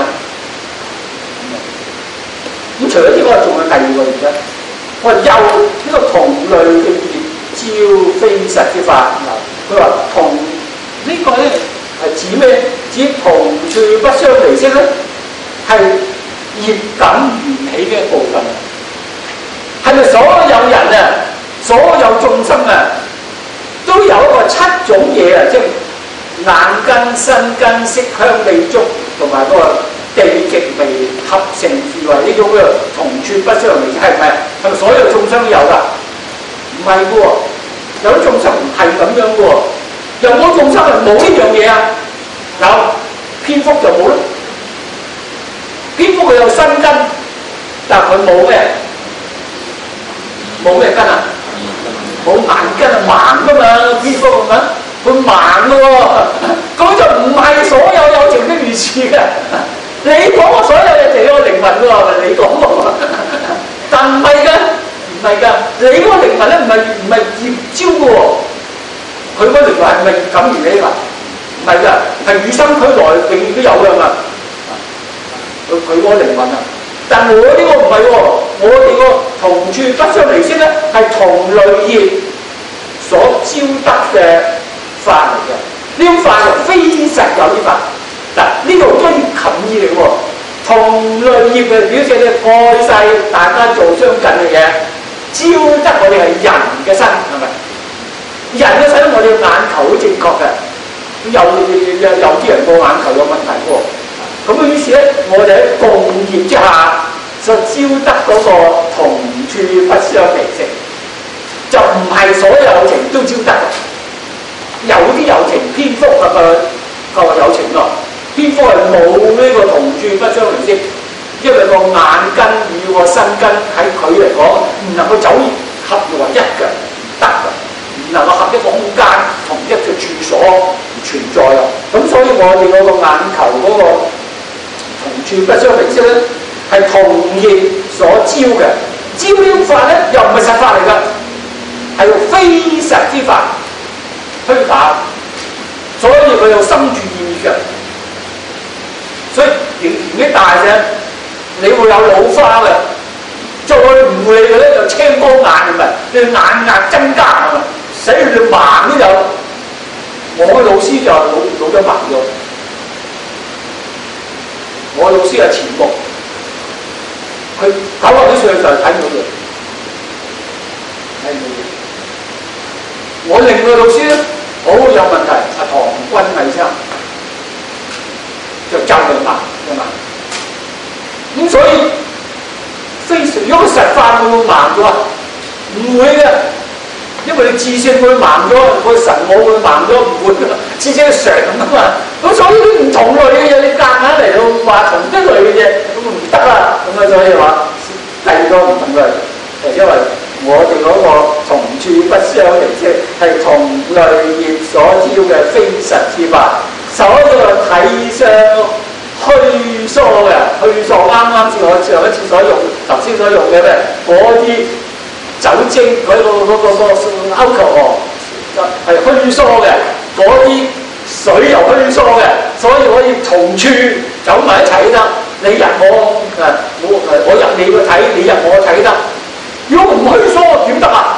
咁除咗呢個，仲有第二個原因。我話又呢個同類嘅業招非實之法。佢話同呢個咧係指咩？指同處不相離析咧，係業感緣起嘅一部分。係咪所有人啊，所有眾生啊，都有一個七種嘢啊？即係眼根、身根、色香味觸同埋嗰個地極味合成而為呢種嘅同處不相離析，係咪？係咪所有眾生都有㗎？唔係嘅喎，有啲眾生唔係咁樣嘅喎，有冇眾生係冇呢樣嘢啊？有，蝙蝠就冇咯。蝙蝠佢有身根，但係佢冇咩？冇咩根啊？冇眼根啊，盲㗎嘛，蝙蝠係咪？佢盲嘅喎，咁就唔係所有有情都如此嘅。你講嘅所有嘢就係個靈魂喎，係你講喎，但唔係㗎，唔係㗎，你嗰個靈魂咧唔係業招嘅喎，佢嗰個靈魂係咪業感而起㗎？唔係㗎，係與生俱來永遠都有㗎嘛。佢嗰個靈魂啊，但我呢個唔係喎，我哋個同處不相離析咧係同類業所招得嘅法嚟嘅，呢種法係非實有啲法。嗱，呢度都係近義嚟喎，同類業嘅表示咧，過世大家做相近嘅嘢，招得我哋係人嘅身，係咪？人嘅身我哋眼球好正確嘅，有啲人個眼球有問題喎，咁於是咧，我哋喺共業之下，就招得嗰個同處不相離析，就唔係所有有情都招得嘅，有啲有情蝙蝠個有情咯。蝙蝠係冇呢個同處不相離析，因為個眼根與個身根喺佢嚟講唔能夠合為一嘅，唔得嘅，唔能夠合一個空間同一個住所而存在啊！咁所以我哋嗰個眼球嗰個同處不相離析咧，係同業所招嘅，招呢種法咧又唔係實法嚟㗎，係用非實之法虛假，所以佢有生住意義嘅。所以年紀大嘅，你會有老花嘅，再唔會嘅咧就青光眼係咪？你眼壓增加係咪？使你盲都有。我嘅老師就老咗盲咗。我老師係前目，佢90幾歲就睇唔到嘢，睇唔到嘢。我另外老師咧好有問題，阿唐君毅生。就就嚟盲嘅嘛，咁所以如果佢實法會唔會盲咗啊？唔會嘅，因為你智性會盲咗，個神我會盲咗，唔會嘅，智性係常啊嘛。咁所以啲唔同類嘅嘢，你夾硬嚟到話同一類嘅嘢，咁唔得啦。咁啊，所以話第二個唔同類，因為我哋嗰個同處不相離析係同類業所招嘅非實之法。所有體相虛疏嘅，虛疏啱先我上一次所用，頭先所用嘅咩？嗰啲酒精嗰個歐球河係虛疏嘅，嗰啲水又虛疏嘅，所以可以同處走埋一齊得。你入我入你個體，你入我體得。如果唔虛疏點得啊？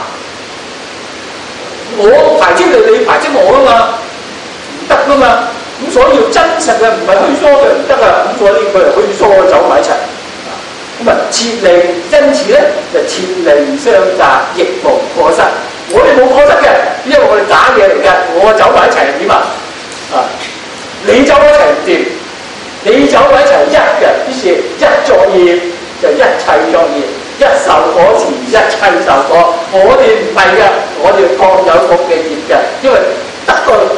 我排斥你，你排斥我啊嘛，唔得噶嘛。咁所以要真實嘅，唔係虛疏嘅唔得啊！咁所以佢係虛疏走埋一齊。咁啊，切離，因此咧就切離相雜，亦無過失。我哋冇過失嘅，因為我哋假嘢嚟嘅。我走埋一齊係點啊？你走埋一齊唔掂，你走埋一齊一嘅，於是一作業就一切作業。 一受果時一切受果。我哋唔係嘅，我哋各有各嘅業嘅，因為得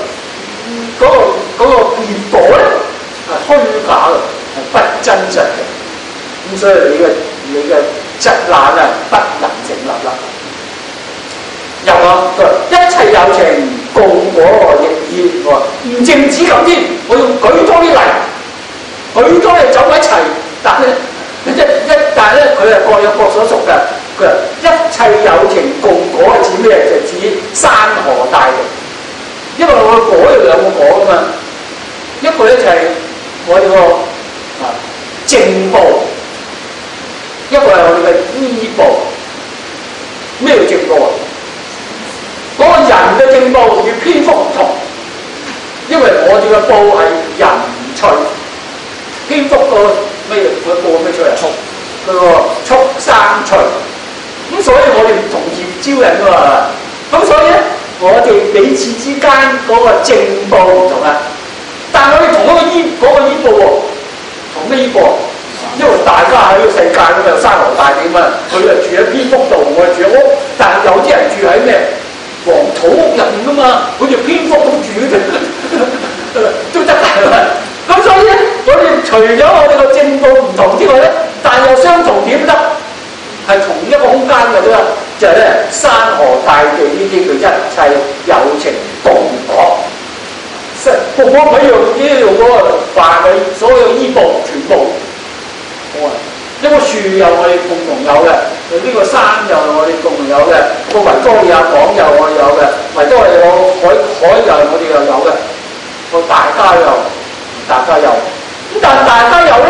嗰個結果咧係虛假嘅，係不真實嘅。咁所以你嘅疾難啊不能成立啦。又話一切有情共果亦然喎，唔淨止咁添，我用舉多啲例，舉多嚟走喺一齊，但係但係咧佢係各有各所屬嘅。佢話一切有情共果係指咩？就指山河大地，因為我個果有兩個果噶嘛，一個咧就係我哋個正報，一個係我哋嘅醫報。咩叫正報啊？嗰個人嘅正報與蝙蝠唔同，因為我哋嘅報係人趣，蝙蝠個咩個報咩趣啊？佢個畜生趣，咁所以我哋唔同業招人㗎嘛。咁所以咧，我哋彼此之間嗰個正報唔同啊。但係我哋同一個醫報喎，同咩醫報？因為大家喺呢個世界咁有山河大地嘛，佢係住喺蝙蝠度，我係住喺屋，但係有啲人住喺咩？黃土屋入面噶嘛，好似蝙蝠咁住都得係咪？咁所以咧，我哋除咗我哋個正報唔同之外咧，但又相同點得？係同一個空間嘅啫，就係咧山河大地呢啲叫一切有情共果。我唔係用嗰個話佢所有醫報全部，一個樹又我哋共同有嘅，呢個山又我哋共同有嘅，個維多利亞港又我哋有嘅，維多利亞海又我哋又有嘅，個大家有，咁但係大家有咧，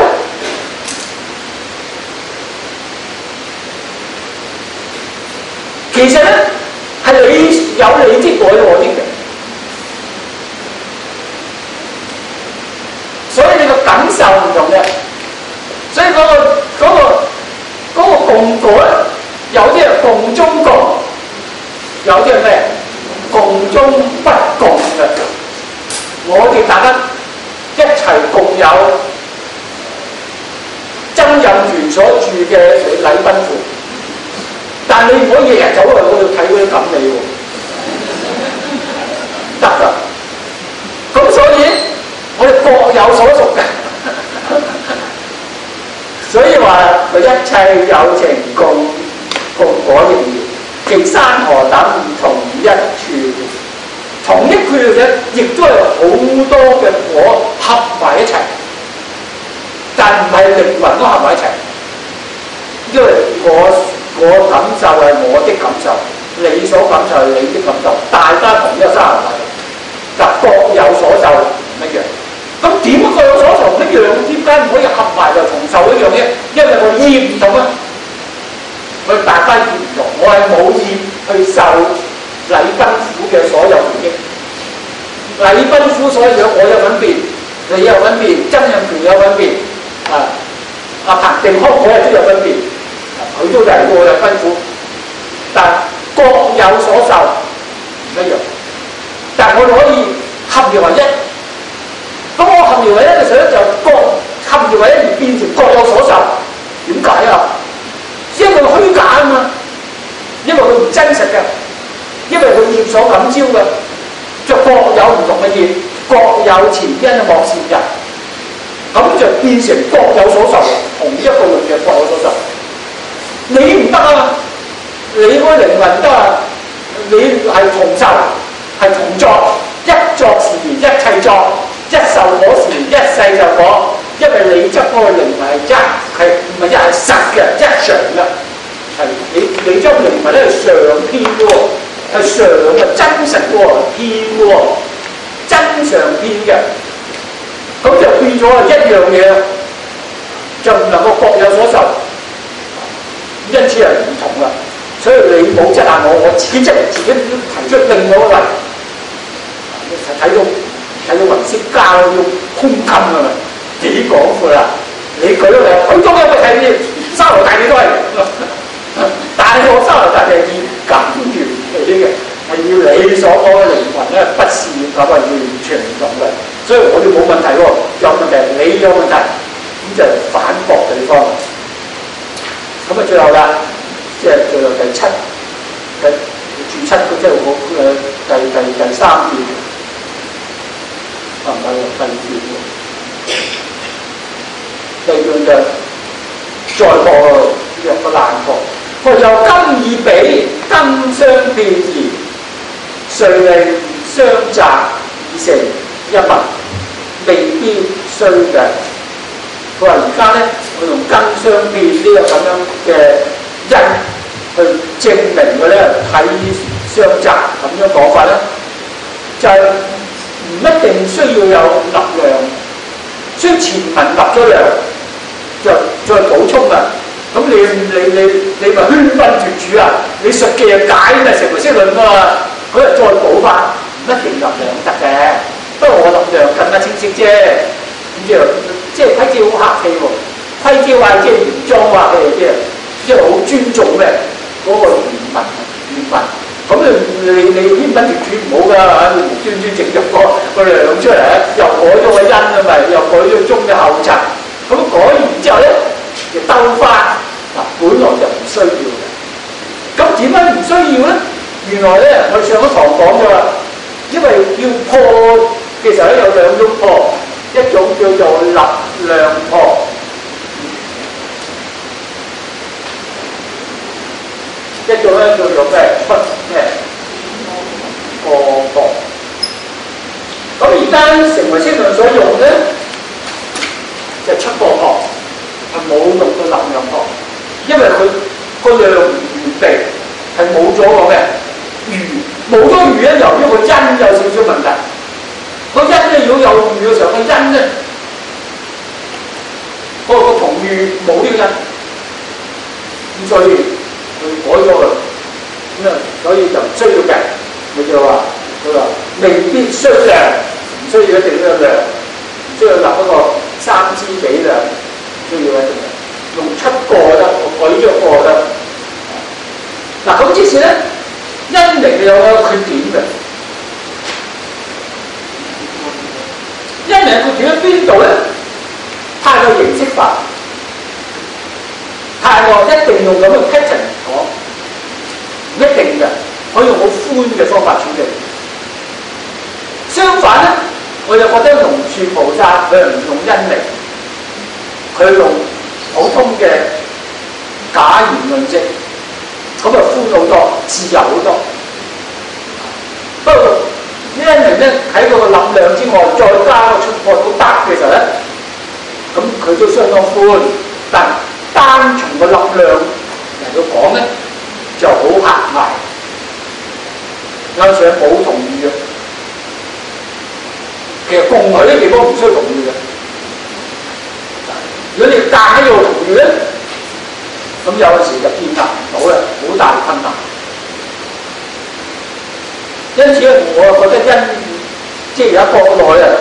其實咧係你有你啲改我啲嘅，所以你個感受唔同嘅。所以嗰個共果咧，有啲係共中共，有啲係咩？共中不共嘅。我哋大家一齊共有曾蔭權所住嘅禮賓府，但你唔可以日日走去嗰度睇嗰啲錦鯉喎，得㗎。咁所以我哋各有所屬嘅。所以話佢一切有情共果亦然，其山河等同一處，同一處嘅亦都係好多嘅果合埋一齊，但唔係靈魂都合埋一齊，因為我感受係我的感受，你所感受係你的感受，大家同一個山河大地，但各有所受唔一樣。咁點各有所受唔一樣？點解唔可以合埋就同受一樣啫？因為我業唔同啊，我哋大家業唔同，我係冇業去受禮賓府嘅所有權益。禮賓府所有我有分別，你有分別，曾蔭權有分別，阿彭定康嗰日都有分別，佢都嚟過禮賓府，但各有所受唔一樣。但係我哋可以合而為一。咁我合而為一嘅時候咧，就各合而為一而變成各有所受。點解啊？因為佢虛假啊嘛，因為佢唔真實嘅，因為佢業所感召嘅，就各有唔同嘅業，各有前因莫涉人，咁就變成各有所受，同一個用嘅各有所受。你唔得啊，你嗰個靈魂得啊，你係同受，係同作，一作時一切作。一受果時一世就果，因為你執嗰個靈魂係唔係一係實嘅一常嘅，係你執靈魂咧係常偏嘅喎，係常嘅真實嘅喎，偏嘅喎，真常偏嘅，咁就變咗一樣嘢，就唔能夠各有所受，因此係唔同啦。所以你冇質問我自己提出另外一個例，睇到雲色交要胸襟啊嘛，幾廣闊啦！你舉咗嚟，佢中有個睇啲山河大地都係，但係我山河大地係以感緣起嘅，係要你所講嘅靈魂咧，不是咁係完全唔同嘅。所以我哋冇問題喎，有問題你有問題，咁就反駁對方。 咁啊最後啦，即係最後第七注七個即係第三段，唔係第二段喎，第二段就再破若個爛破，佢就今以彼更相變異，誰令相雜以成一物，未必衰嘅。佢話而家咧，我用更相變呢個咁樣嘅因去證明佢咧睇相雜咁樣講法咧，就係唔一定需要有立量，所以前文立咗量，就再補充啊。咁你咪喧賓奪主啊！你術記啊解咪成為識論㗎嘛，佢又再補翻，唔一定立量得嘅。不過我立量更加清晰啫。咁即係規矩好客氣喎，規矩話即係原裝話嘅啫，即係好尊重嘅嗰個原文。咁你喧賓奪主唔好㗎嚇，你無端端整入個量出嚟，又改咗個因啊咪，又改咗中嘅後層。咁改完之後咧，就兜翻嗱，本來就唔需要嘅。咁點解唔需要咧？原來咧，我哋上一堂講咗啦，因為要破嘅時候咧有兩種破，一種叫做立量破，一種咧叫做咩出咩破破。咁而家成為識論所用咧，就係出破破。係冇用到立量破，因為佢個量唔備，係冇咗個咩餘，冇咗餘咧，由於個因有少少問題。個因咧，如果有餘嘅時候，個因咧，個同餘冇呢個因，咁所以佢改咗佢，咁啊，所以就唔需要嘅。佢就話未必需量，唔需要一定呢個量，唔需要立一個三支比量。需要一定用出個得，我改咗個得。嗱咁即是咧，因明有個缺點嘅。因明嘅缺點喺邊度咧？太過形式化，太過一定用咁嘅 pattern 講，唔一定嘅，可以用好寬嘅方法處理。相反咧，我就覺得龍樹菩薩佢係唔用因明。佢用普通嘅假言論證，咁就寬好多，自由好多。不過因明咧喺嗰個立量之外，再加個出破都得嘅時候咧，咁佢都相當寬。但單從個立量嚟到講咧，就好狹隘。有時冇同意嘅，其實共許嘅地方唔需要同意嘅。如果你夾喺度同意咧，咁有陣時就建立唔到啦，好大困難。因此咧，我覺得即係而家國內啊，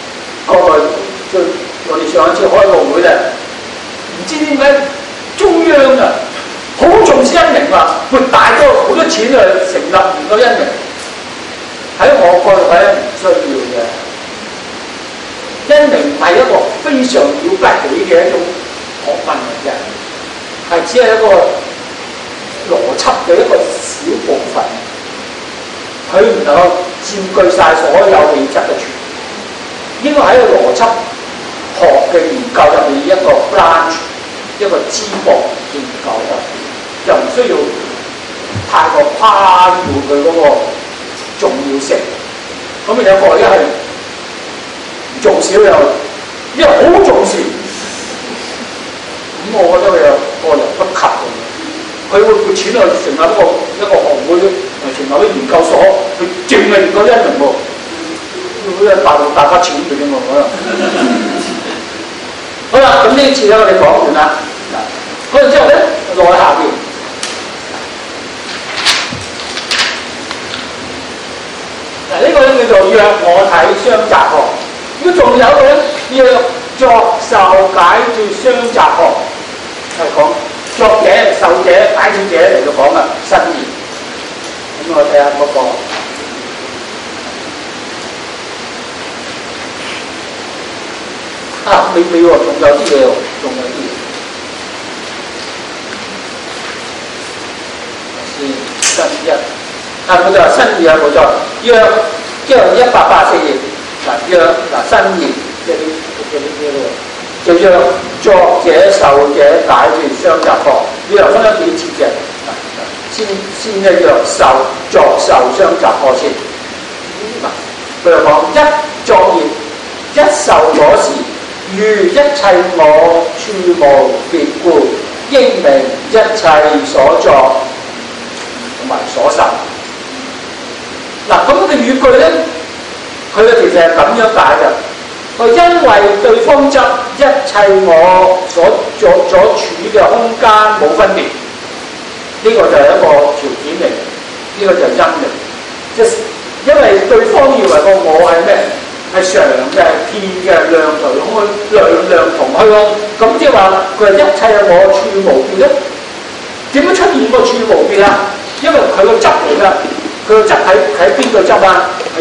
我哋上一次開個會咧，唔知點解中央啊好重視因明啊，撥大多好多錢去成立唔到因明。喺我國內咧唔需要嘅。因明唔係一個非常了不起嘅一種學問嚟嘅，係只係一個邏輯嘅一個小部分，佢唔能夠佔據晒所有理則嘅全。應該喺個邏輯學嘅研究入面一個 branch， 一個支部研究入面，就唔需要太過誇耀佢嗰個重要性。咁有個一係做少又，因為好重視，咁我覺得佢又個人不及嘅。佢會撥錢去成立一個學會，成立啲研究所，佢淨係研究因明喎，好似大把錢俾佢喎可能。好啦，咁呢次咧我哋講完啦。嗰陣之後咧，落喺下邊。嗱，呢個咧叫做約我體相雜學。如果仲有一個咧，約作受解説相雜學，係講作者、受者、解説者嚟到講啊，新言。咁我睇下嗰個未喎，仲有啲嘢喎，仲有啲嘢。 新一，冇錯，新義啊，冇錯，約即係184頁嗱，約嗱新義即係呢就約作者受者解決相雜課，你又分咗幾節嘅？先咧約受作受相雜課先。佢又講一作業一受果時，如一切我處無別故，應明一切所作同埋所受。嗱，咁嘅語句咧，佢其實係咁樣解嘅。佢因為對方執一切我所處嘅空間冇分別，呢、這個就係一個條件嚟，呢、這個就係因嚟。即係因為對方以為個我係咩？係常嘅、遍嘅、量隨空量同虛空，咁即係話佢係一切嘅我處無別咧。點樣出現個處無別啊？因為佢個執嚟㗎，佢個執喺邊個執啊？係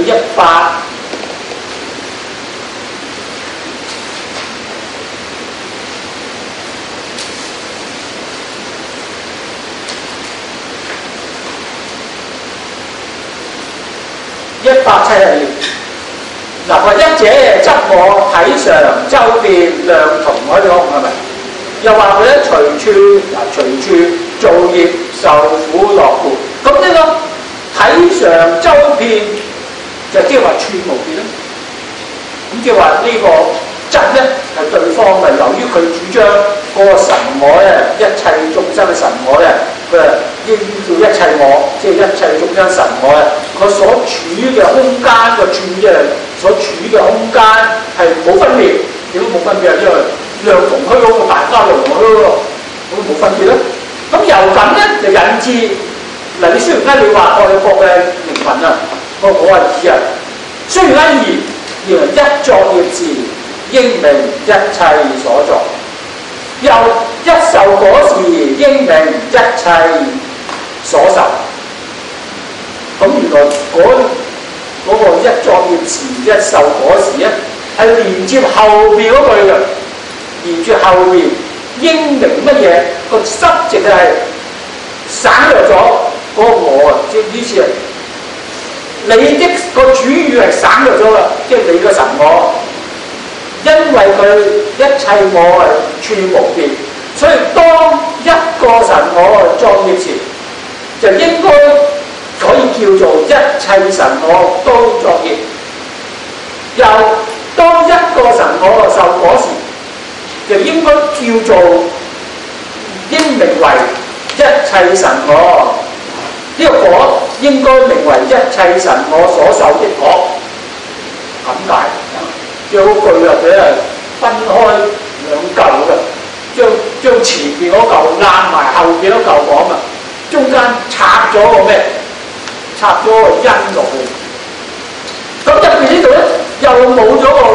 100。170頁，嗱，話一者執我體常周遍量同嗰種係咪？又話佢咧隨處造業受苦樂故，咁呢個體常周遍就即係話處無別啦。咁即係話呢個執咧係對方嘅，由於佢主張嗰個神我咧，一切眾生嘅神我咧，佢係應叫一切我，即係一切眾生神我咧，佢所處嘅空間個處嘅所處嘅空間係冇分別，點都冇分別啊？因為量同虛空，大家量同虛空咯，咁冇分別咯。咁由咁咧就引致嗱，你雖然咧你話愛國嘅靈魂啊，我係指啊，雖然而一作業時應明一切所作，又一受果時應明一切所受。咁原來嗰個一作業時一受果時咧，係連接後邊嗰句嘅，連接後邊應明乜嘢？個濕直係省略咗嗰個我啊，即係於是你的個主語係省略咗啦，即係你個神我。因為佢一切我係處無別，所以當一個神我作業時，就應該可以叫做一切神我都作業。又當一個神我受果時，就應該叫做應名為一切神我。呢、這個果應該名為一切神我所受的果，咁解。有句啊，佢係分開兩嚿嘅，將前邊嗰嚿攬埋後邊嗰嚿講啊，中間插咗個咩？插咗個因落去。咁入邊呢度咧，又冇咗個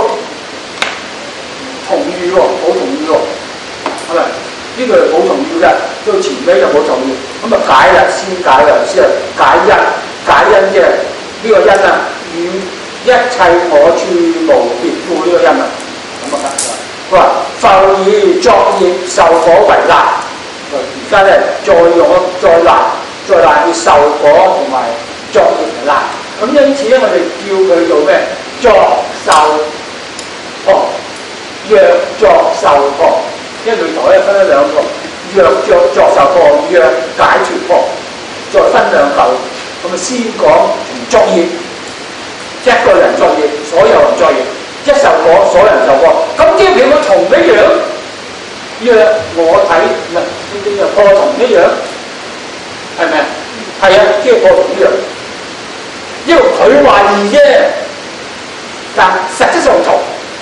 同義喎，冇同義喎，係咪？呢個係冇同義嘅，到前尾又冇同義，咁啊解啦，先解啦，先係解因嘅呢個因啊，與一切我處無別故呢個因啊，咁啊佢話復以作業受果為難，而家咧再用再難以受果同埋作業為難，咁因此咧我哋叫佢做咩？作受課，約作受課，因為佢台咧分咗兩個，約作受課，約解脫課，再分兩嚿，咁啊先講作業。一個人作業，所有人作業，一受果，所有人受果。咁即係佢個同一樣，約我睇唔係呢啲就破同一樣，係咪啊？係啊，即係破同一樣。因為佢話異啫，但實質上同。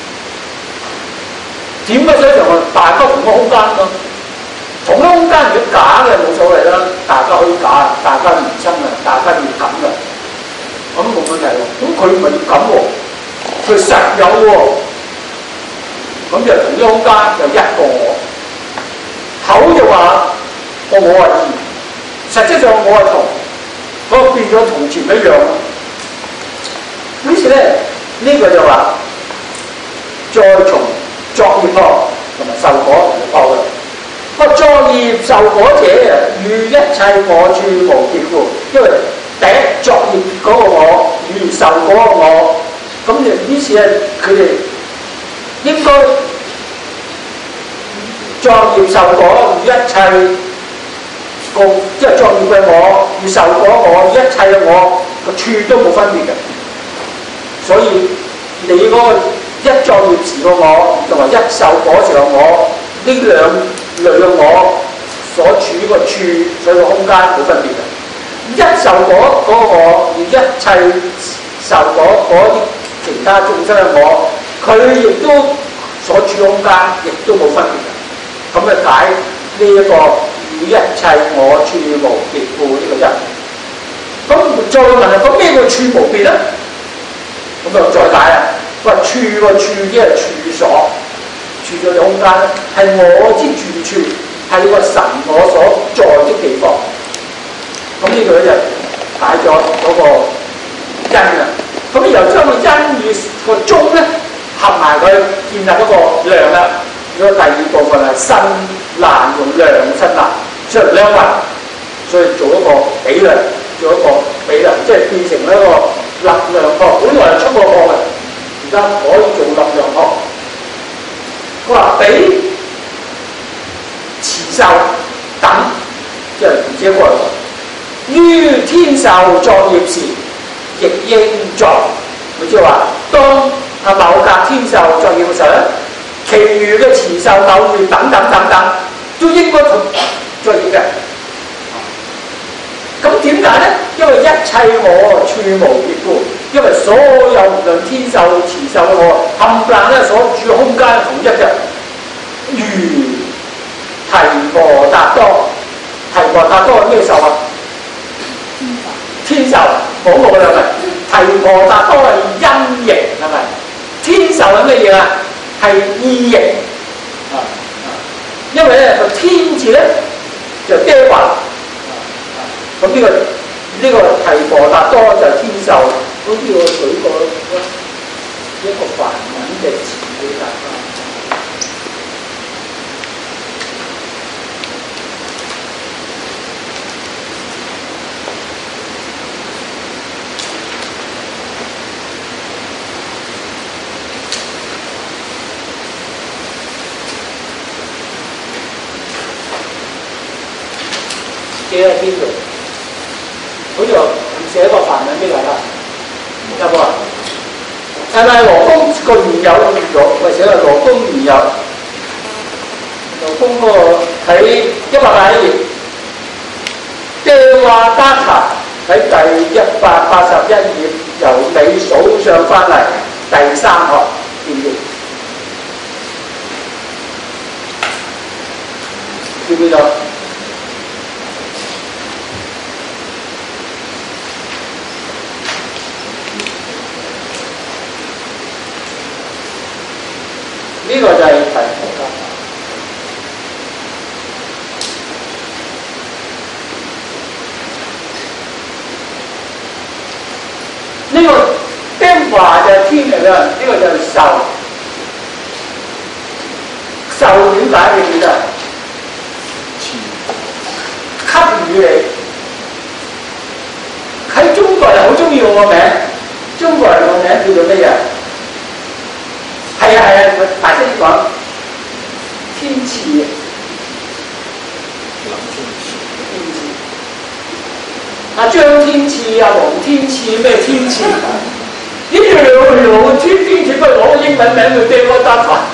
點解所以同大家同個空間咯？同個空間如果假嘅冇所謂啦，大家可以假，大家唔真啊，大家要咁嘅。咁冇問題喎，咁佢唔係要咁喎，佢實有喎，咁就同一空間就一個我，口就話我係異，實際上我係同，嗰個變咗同前一樣咯。於是咧，呢個就話再從作業課同埋受果嚟學嘅， 個作業受果者與一切我處無別故，因為第一作業嗰個我與受果個我，咁就於是咧佢哋應該作業受果與一切個即係作業嘅我與受果我與一切嘅我個處都冇分別嘅，所以你嗰個一作業時個我同埋一受果時個我呢兩類嘅我所處個處，所以個空間冇分別嘅。一受果嗰個我與一切受果嗰啲其他眾生嘅我，佢亦都所處空間亦都冇分別嘅。咁就解呢一個與一切我處無別故呢個一。咁再問啦，咁咩叫處無別咧？咁就再解啦。佢話處個處即係處所，處咗嘅空間咧，係我之住處，係個神我所在的地方。咁呢個咧就解咗嗰個因啦。咁又將個因與個中咧合埋佢，建立嗰個量啦。呢個第二部分係身難用量身難，所以量運，所以做一個比量，做一個比量，即係變成一個力量學。本來係出過課嘅，而家可以做力量學。佢話比持受等，即係唔知過嚟。於天受作業時，亦應作。佢即係話，當某格天受作業嘅時候咧，其餘嘅持受偶遇等等等等，都應該同作業嘅。咁點解咧？因為一切我處無別故，因為所有無論天受、持受嘅我，冚唪唥咧所住空間統一嘅。如提婆達多，提婆達多係咩受啊？天受講過啦，係咪？提婆達多係因形，係咪？天受係咩嘢啊？係意形啊！因為咧個天字咧就爹話，咁呢個提婆達多就係天受。咁呢個舉個一個梵文嘅詞俾大家。寫喺邊度？好似寫一個梵文俾大家，有冇啊？係咪羅公個原有咁咗？我寫個羅公原有，羅公嗰個喺181頁，爹話達塔喺第181頁由尾數上翻嚟第3行見唔見？見唔見到？呢個就係提婆達多。呢個丁華就係天嚟啦，呢個就係受。受點解你記得？給予你。喺中國人好中意用個名，中國人個名叫做咩嘢？係啊，大聲啲講，天賜。阿張天賜、阿黃天賜，咩天賜？呢條天賜不如攞個英文名叫爹話達塔，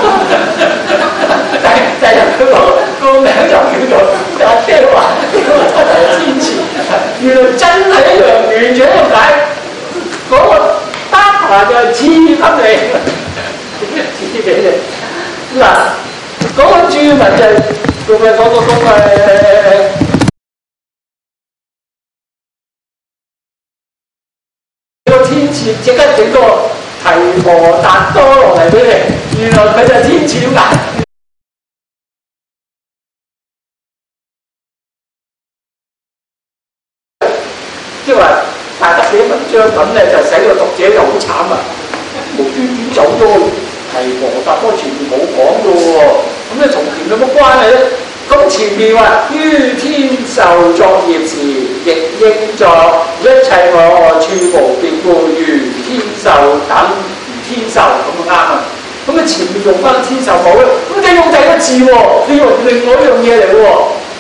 第日佢個名就叫做阿爹話天賜。原來真係一樣，完全一樣解。嗰個達塔就係賜給你。賜俾你嗱，嗰個注文就係做咩？嗰個天賜即刻整個提婆達多落嚟俾你，原來佢就係天賜㗎。即係話大家寫文章咁咧，就使個讀者就好慘啊！無端端走咗去提婆達多前面冇講嘅喎，咁你同權有乜關係咧？ 咁前面話於天授作業時，亦應作一切我處無別故，如天授等，如天授咁啱啊！咁你前面用翻天授冇咧，咁你用第一個字喎，你用另外一樣嘢嚟喎，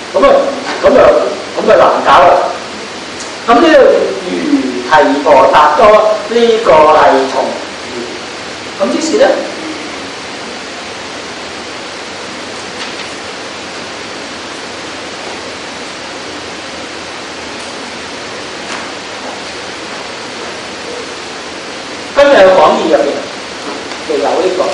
咁啊難搞啦！咁呢度如提婆達多呢個係從語，咁於是咧。今日嘅講義入邊就有呢個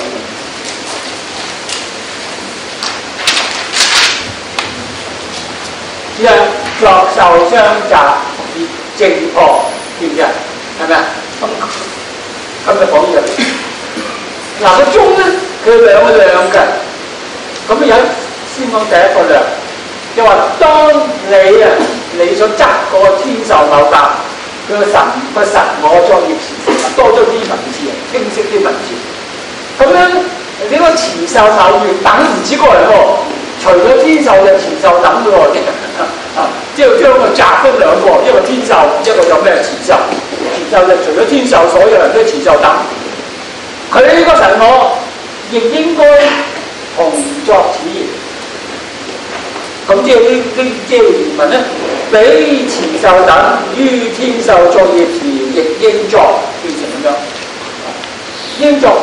若作受相雜業正破，知唔知啊？係咪啊？今日講義入邊，嗱個中咧，佢兩個量嘅，咁有先講第一個量，就話當你所執嗰個天授某格。佢個神我作業時多咗啲文字，清晰啲文字。咁樣呢個持受某月等唔止個人喎，除咗天授就持受等嘅喎，即係將佢拆分兩個，一個天授，一個有咩持受？持受就除咗天授，所有人都持受等。佢呢個神我亦應該同作此業。咁即係即係原文咧，彼持受等於天授作業時，亦應作，變成咁樣。應作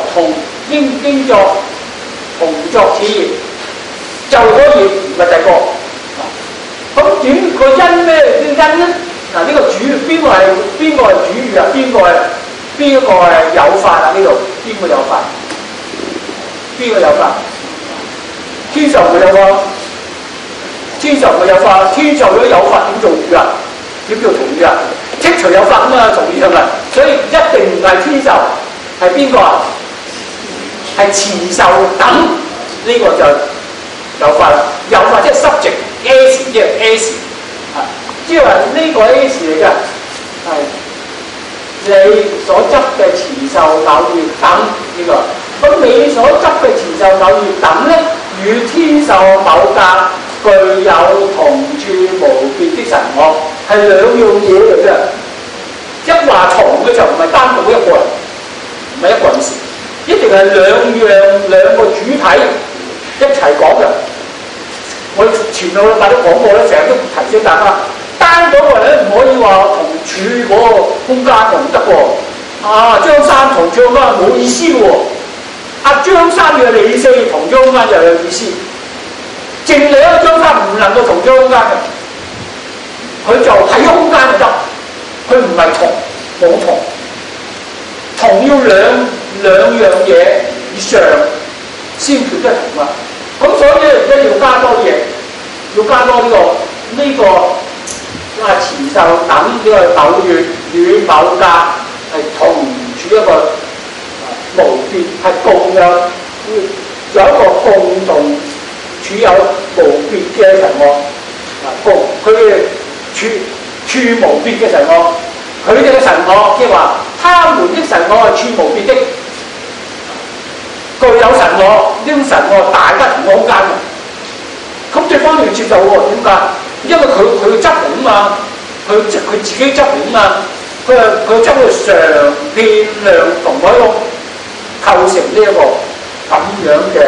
同作此業，就嗰業唔係第二個。咁點個因咩因咧？嗱，呢個主邊個係主語啊？邊個係有法啊？呢度邊個有法？邊個有法？天授冇有喎。天授佢有法，天授如果有法點做語啊？點叫同語啊？剔除有法啊嘛，同語係咪？所以一定唔係天授，係邊個啊？係持受等，呢個就有法啦。有法即係 subject S， 即係 S 啊，即係話呢個 S 嚟嘅係你所執嘅持受某業等呢個。咁你所執嘅持受某業等咧，與天授某格具有同處無別的神我，係兩樣嘢嚟嘅。一話從嘅就唔係單獨一個人，唔係一個人事，一定係兩個主體一齊講嘅。我前兩個禮拜都講過啦，成日都提醒大家，單獨一個人唔可以話同處嗰個空間就唔得喎。啊，張三同張間冇意思嘅喎。張三嘅理四同張間就有意思。淨係一個張三唔能夠同張間嘅，佢就喺空間就得，佢唔係同冇同，同要兩樣嘢以上先叫得同啊！咁所以一定要加多嘢，要加多呢個持受等呢個某月與某格係同處一個無別，係共有一個共同。處有無別嘅神我，佢嘅處無別嘅神我，佢哋嘅神我，即係話，他們的神我係處無別的，具有神我，呢種神我大得同空間嘅，咁對方要接受喎？點解？因為佢執嚟啊嘛，佢自己執嚟啊嘛，佢將佢常變量同嗰種構成呢一個咁樣嘅。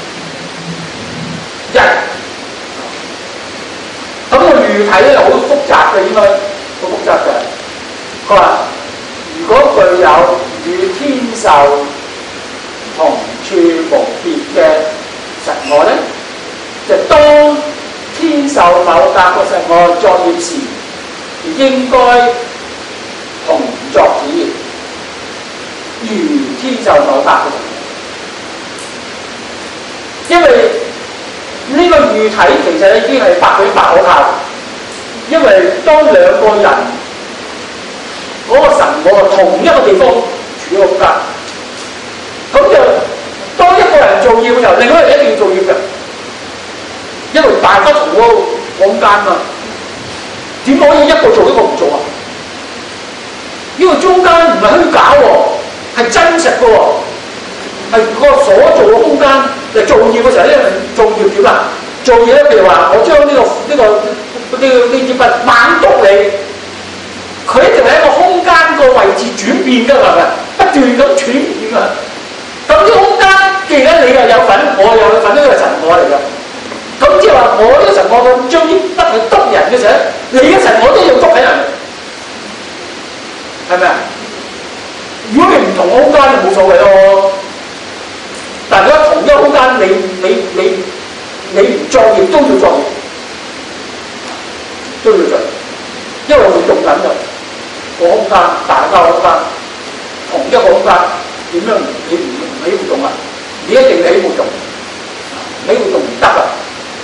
咁個喻體咧好複雜嘅，應該好複雜嘅。佢話：如果具有與天授同處無別嘅神我咧，就當天授某格個神我作業時，應該同作此業，如天授某格嘅神我，因為呢個喻體其實已經係百分百可靠，因為當兩個人嗰個神我同一個地方處一個格，咁就當一個人做業嘅時候，另外一個人一定要做業嘅，因為大家同嗰個空間嘛，點可以一個做一個唔做啊？呢個中間唔係虛假喎，係真實嘅喎，係個所做嘅空間嚟做業嘅時候，因為做業點啊？ 做嘢咧，譬如話我將呢支筆猛篤你，佢一定係一個空間個位置轉變㗎嘛，不斷咁轉變啊！咁呢個空間既然你又有份，我又有份，呢個係神我嚟㗎。咁即係話我呢個神我將啲筆去篤人嘅時候，你嘅神我都要篤喺人，係咪啊？如果你唔同空間就冇所謂咯。但係如果同一個空間，你唔作業都要作業，都要作業，因為我哋用緊嘅個空間，大家空間，同一個空間，點樣你唔起活動啊？你一定起活動，起活動唔得啊！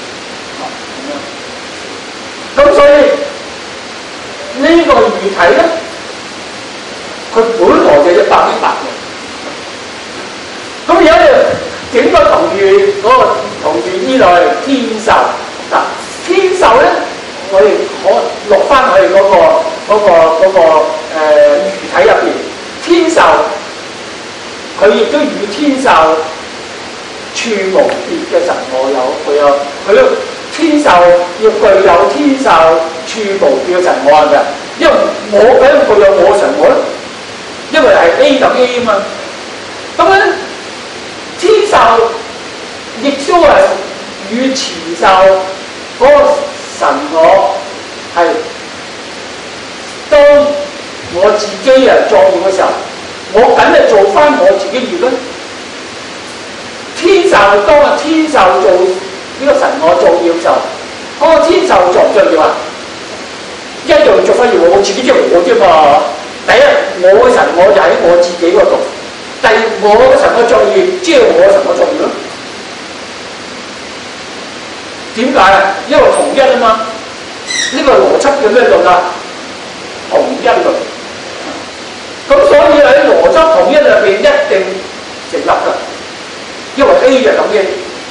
咁所以呢個魚體咧，佢本來就100%嘅。咁而家咧，點解同住依類天授嗱？天授咧，我哋可落翻我哋嗰個魚體入邊，天授佢亦都與天授處無別嘅神我有，佢天授要具有天授處無別嘅神我係咪？因為我梗係具有我神我啦，因為係 A 等 A 啊嘛。咁咧，天授亦都係與持授嗰個神我係，當我自己作業嘅時候，我梗係做翻我自己業啦。天授當天授做呢個神我做業嘅時候，嗰個天授做唔做業啊？一樣做翻業，我自己即係我啫嘛。第一，我嘅神我就喺我自己嗰度；第二，我嘅神我作業，即係我嘅神我作業咯。點解啊？因為同一啊嘛。呢個邏輯叫咩論啊？同一論。咁所以喺邏輯同一入邊一定成立㗎，因為 A 就等於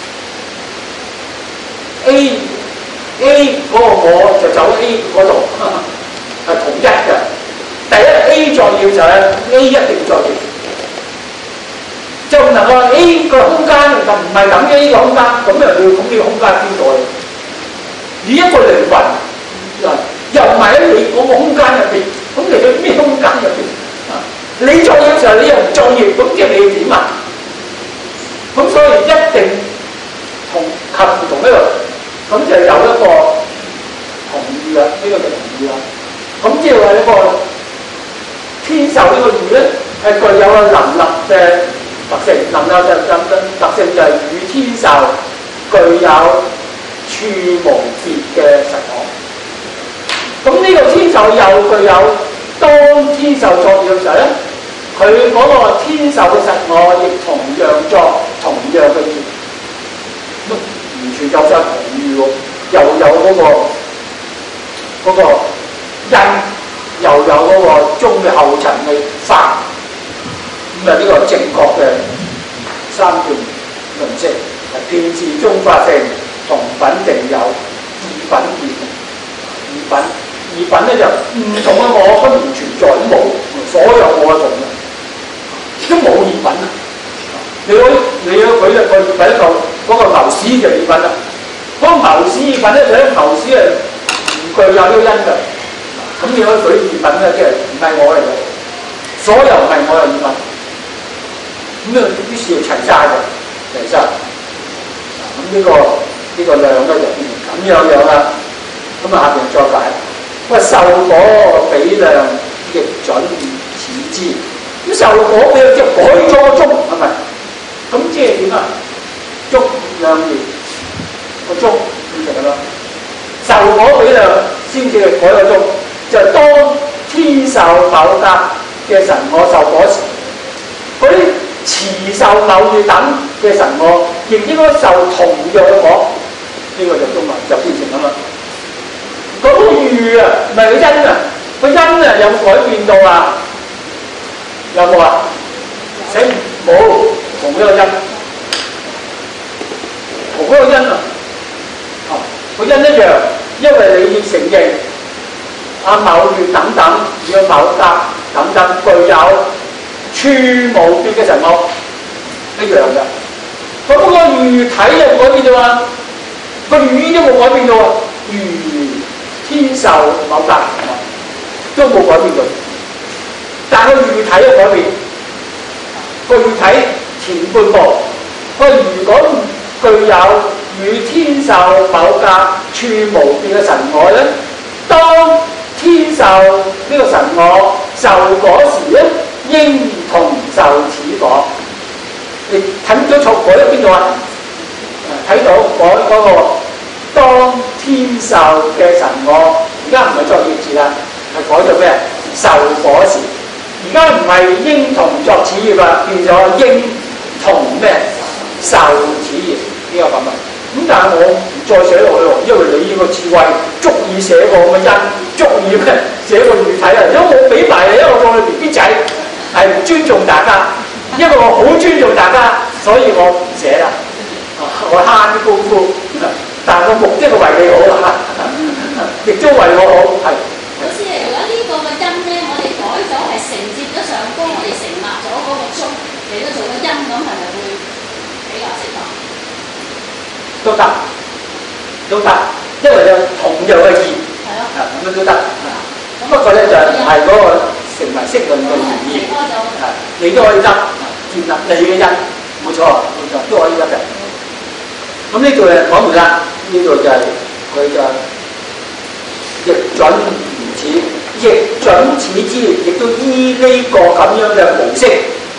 A 嗰個我就走 A 嗰度，係同一嘅。第一 A 作業就係 A 一定作業，就唔能夠 A 個空間就唔係等於 A 個空間，咁又要咁呢個空間邊度？以一個靈魂又唔係喺你嗰個空間入邊，咁你去咩空間入邊？你作業嘅時候你又唔作業，咁即係你要點啊？咁所以一定同及唔同呢個，咁就有一個同意啦，呢個就同意啦。咁即係話呢個天授呢個義咧，係具有個能力嘅特性，能力嘅特性就係與天授具有處無別嘅神我。咁呢個天授又具有當天授作業嘅時候咧，佢嗰個天授嘅神我亦同樣作同樣嘅業，完全有晒同意喎，又有嗰個因，又有嗰個中嘅後層嘅法，咁啊呢個正確嘅三段論證係遍自中法性，同品定有，異品異品咧就唔同嘅我都唔存在，都冇所有我嘅同嘅，都冇異品啊！你可以舉一個異品嗰個牛屎嘅異品啊！嗰個牛屎異品咧就係牛屎係唔具有呢個因嘅，咁你可以舉異品咧，即係唔係我嚟嘅，所有唔係我嘅異品，咁啊於是就齊晒嘅，齊晒。咁呢個量咧就變成咁樣啦。咁啊下邊再解。喂，受果比量亦準此之，咁受果比量即係改咗個宗，係咪？咁即係點啊？足量業個宗咁就係啦。受果比量先至係改個宗，就係當天授某格嘅神我受果時，嗰啲持受某月等嘅神我亦應該受同樣嘅果，呢個就中文就變成咁啦。嗰個喻啊，唔係個因啊，個因啊有冇改變到啊？有冇啊？死冇，同一個因，同嗰個因啊，個因一樣，因為你要承認某月等等，要某格等等具有處無別嘅神我一樣嘅。咁嗰個喻體有改變啫嘛？ 個語言都冇改變到啊，如天授某格都冇改變到，但係個喻體有改變。個喻體前半部，佢如果具有與天授某格處無別嘅神我咧，當天授呢個神我受果時咧，應同受此果。你睇到錯改喺邊度啊？睇到改嗰個當天授嘅神我，而家唔係作業字啦，係改做咩？受果時。而家唔係應同作此業啦，變咗應同咩？受此業呢個咁啊。咁但係我唔再寫落去喎，因為你呢個智慧足以寫個咁嘅因，足以咩寫個喻體啊！如果我俾埋你，因為我當你 BB 仔係唔尊重大家，因為我好尊重大家，所以我唔寫啦。我慳啲功夫，但係個目的係為你好啊，亦都為我好係。 老師，如果呢個嘅音咧，我哋改咗係承接咗上歌，我哋成立咗嗰個鐘嚟到做個音，咁係咪會比較適當？ 都得，都得，因為有同樣嘅義， 係咯， 咁樣都得。不過咧就唔係嗰個成為釋論嘅原意，你都可以得，建立你嘅因，冇錯，冇錯，都可以得嘅。咁呢度誒講完啦，呢度就係佢就亦準如此，亦準此之，亦都依呢個咁樣嘅模式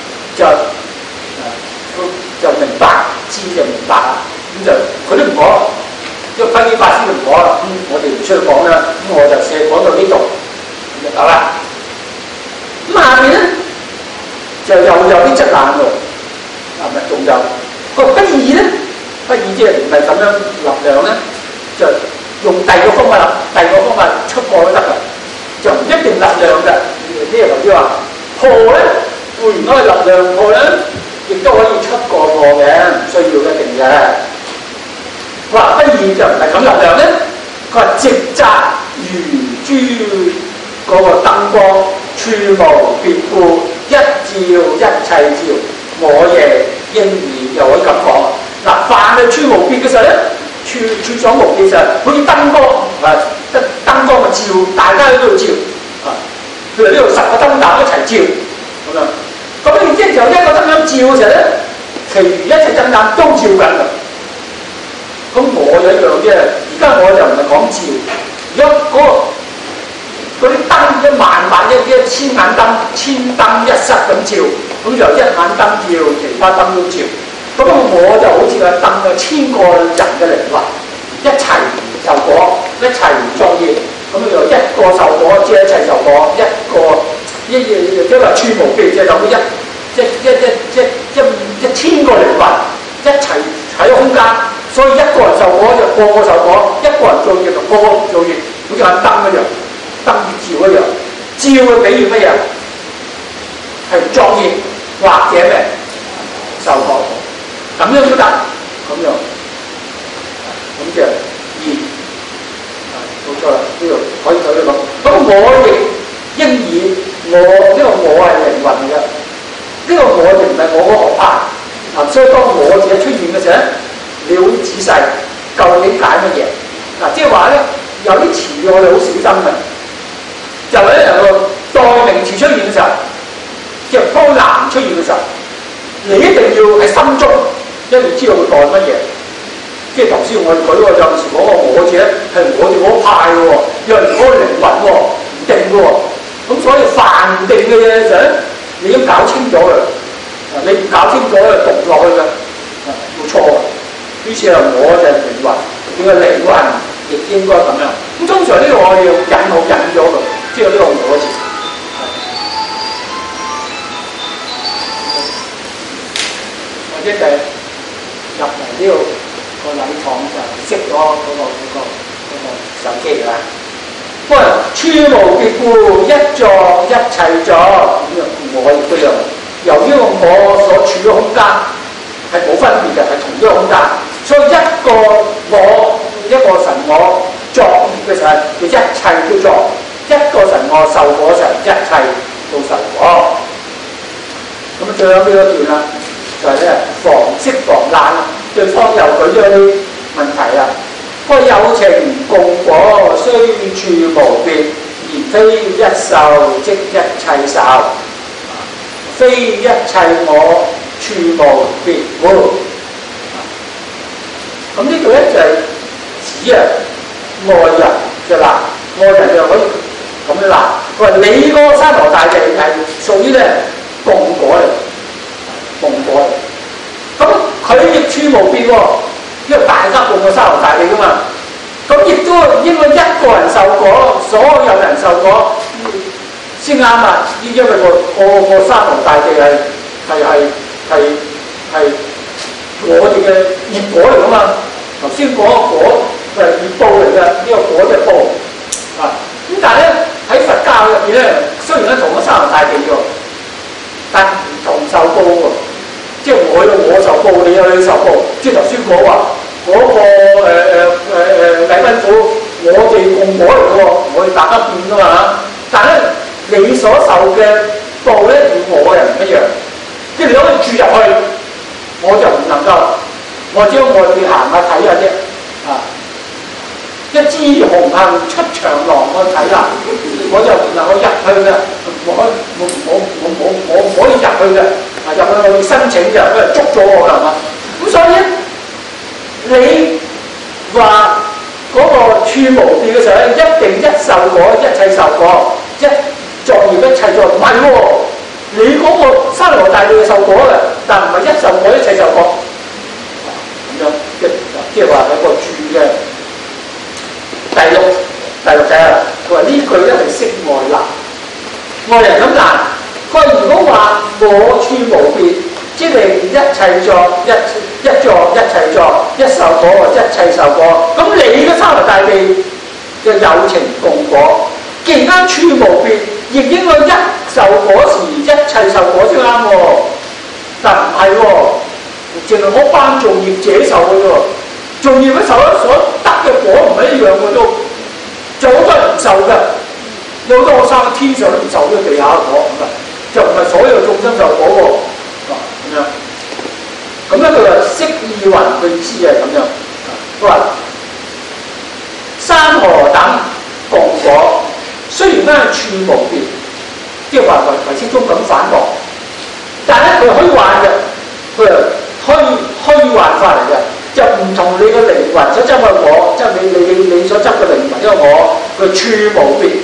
就明白，知就明白啦。咁就佢都唔講，因為輝基法師就唔講啦。我哋唔需要講啦。咁我就寫講到呢度咁就夠啦。咁下邊咧就又有啲質難喎，係咪？仲有個不義咧？不義即係唔係咁樣立量咧？就用第二個方法立，第二個方法出貨都得㗎，就唔一定立量㗎。呢個頭先話破咧，會唔可以立量破咧？亦都可以出個破嘅，唔需要一定嘅。話不義就唔係咁立量咧，佢話直澤如珠嗰個燈光，處無別故，一照一切照，我亦應而又可以咁講。嗱，凡係處無別嘅時候咧，處所無別嘅時候，好似燈光啊，燈光嘅照，大家都要照啊。譬如呢度10個燈膽一齊照咁樣，咁然之後一個燈膽照嘅時候咧，其餘一切燈膽都照緊㗎。咁我就一樣啫，而家我就唔係講照，如果嗰啲燈一萬一千眼燈，千燈一室咁照，咁就一眼燈照，其他燈都照。咁我就好似個燈啊，1000個人嘅靈魂一齊受果，一齊作業，咁就一個受果，即係一齊受果，即係話處無別，即係等於一千個靈魂一齊喺空間。所以一個人受果就個個受果，一個人做業就個個做業，好似眼燈一樣，燈照一樣。照嘅比喻乜嘢？係作業或者咩？受果，咁樣都得，咁樣，咁就義，冇錯啦，呢度可以咁樣講。咁我亦應以我呢個我係靈魂嚟嘅，呢個我亦唔係我個學派，所以當我自己出現嘅時候咧。你好仔細，究竟解乜嘢？嗱，即係話咧，有啲詞語我哋好小心嘅，就係咧有個代名詞出現嘅時候，即係當男出現嘅時候，你一定要喺心中一定知道佢代乜嘢。即係頭先我哋舉個有時講個我字咧，係我哋嗰派嘅喎，有人講個靈魂喎，唔定嘅喎。咁所以凡定嘅嘢嘅時候咧，你要搞清楚佢，你唔搞清楚咧，讀落去嘅，冇錯嘅。於是啊，我就靈魂，點解靈魂亦應該咁樣？咁通常呢個我哋要引號引咗佢，即係呢個我字。或者就係入嚟呢度個禮堂就熄咗嗰個手機啦。不過處無別故，一作一齊作，咁我亦都有。由於我所處嘅空間係冇分別嘅，係同一個空間。所以一個我，一個神我作業嘅時候，佢一切都作；一個神我受果嘅時候，一切都受果。咁最後呢一段啦，就係咧防色防爛啦。對方又舉咗啲問題啦， 個有情共果雖處無別，而非一受即一切受，非一切我處無別故。咁呢度咧就係指外人嘅鬧，外人就可以咁樣鬧。佢話你個山河大地係屬於咧共果嚟，共果嚟。咁佢亦處無別喎，因為大家共個山河大地噶嘛。咁亦都應該一個人受果，所有人受果先啱啊！因為個山河大地係我哋嘅業果嚟噶嘛。頭先講個果係業報嚟嘅，呢個果就係報啊。咁但係咧喺佛教入邊咧，雖然咧同個山河大地喎，但唔同受報喎。即係我有我受報，你有你受報。即係頭先講話嗰個禮賓府，我哋共果嚟嘅喎，我哋大家變㗎嘛。但係咧你所受嘅報咧與我嘅唔一樣，即係你可以住入去，我就唔能夠。我只我哋行下睇下啫，啊！一支紅杏出長廊，我睇下，我就唔能夠入去嘅，我唔可以入去嘅，啊入去我要申請嘅，佢捉咗我啦嘛。咁所以你話嗰個處無別嘅時候咧，一定一受果，一切受果，一作業一切作業，唔係喎，你嗰個山河大地嘅受果嘅，但唔係一受果一切受果。即係話喺個注嘅第六仔啊，佢話呢句咧係釋外難，外人咁難。佢話如果話我處無別，即係一切作一作一切作，一受果一切受果。咁你嘅山河大地嘅有情共果，既然間處無別，亦應該一受果時一切受果先啱喎。但唔係喎。淨係嗰班做業者受嘅啫喎，做業嘅受所得嘅果唔係一樣嘅都，就好多人唔受嘅，有好多學生天上都唔受呢個地下嘅果咁啊，就唔係所有眾生受果喎，咁樣。咁咧佢話釋意雲佢知係咁樣，佢話山河等共果，雖然咧處無別，即係話唯識宗咁反駁，但係咧佢可以玩嘅，佢話。虛幻法嚟嘅，就唔同你個靈魂所執嘅我，即係你所執嘅靈魂，因為我佢處無別。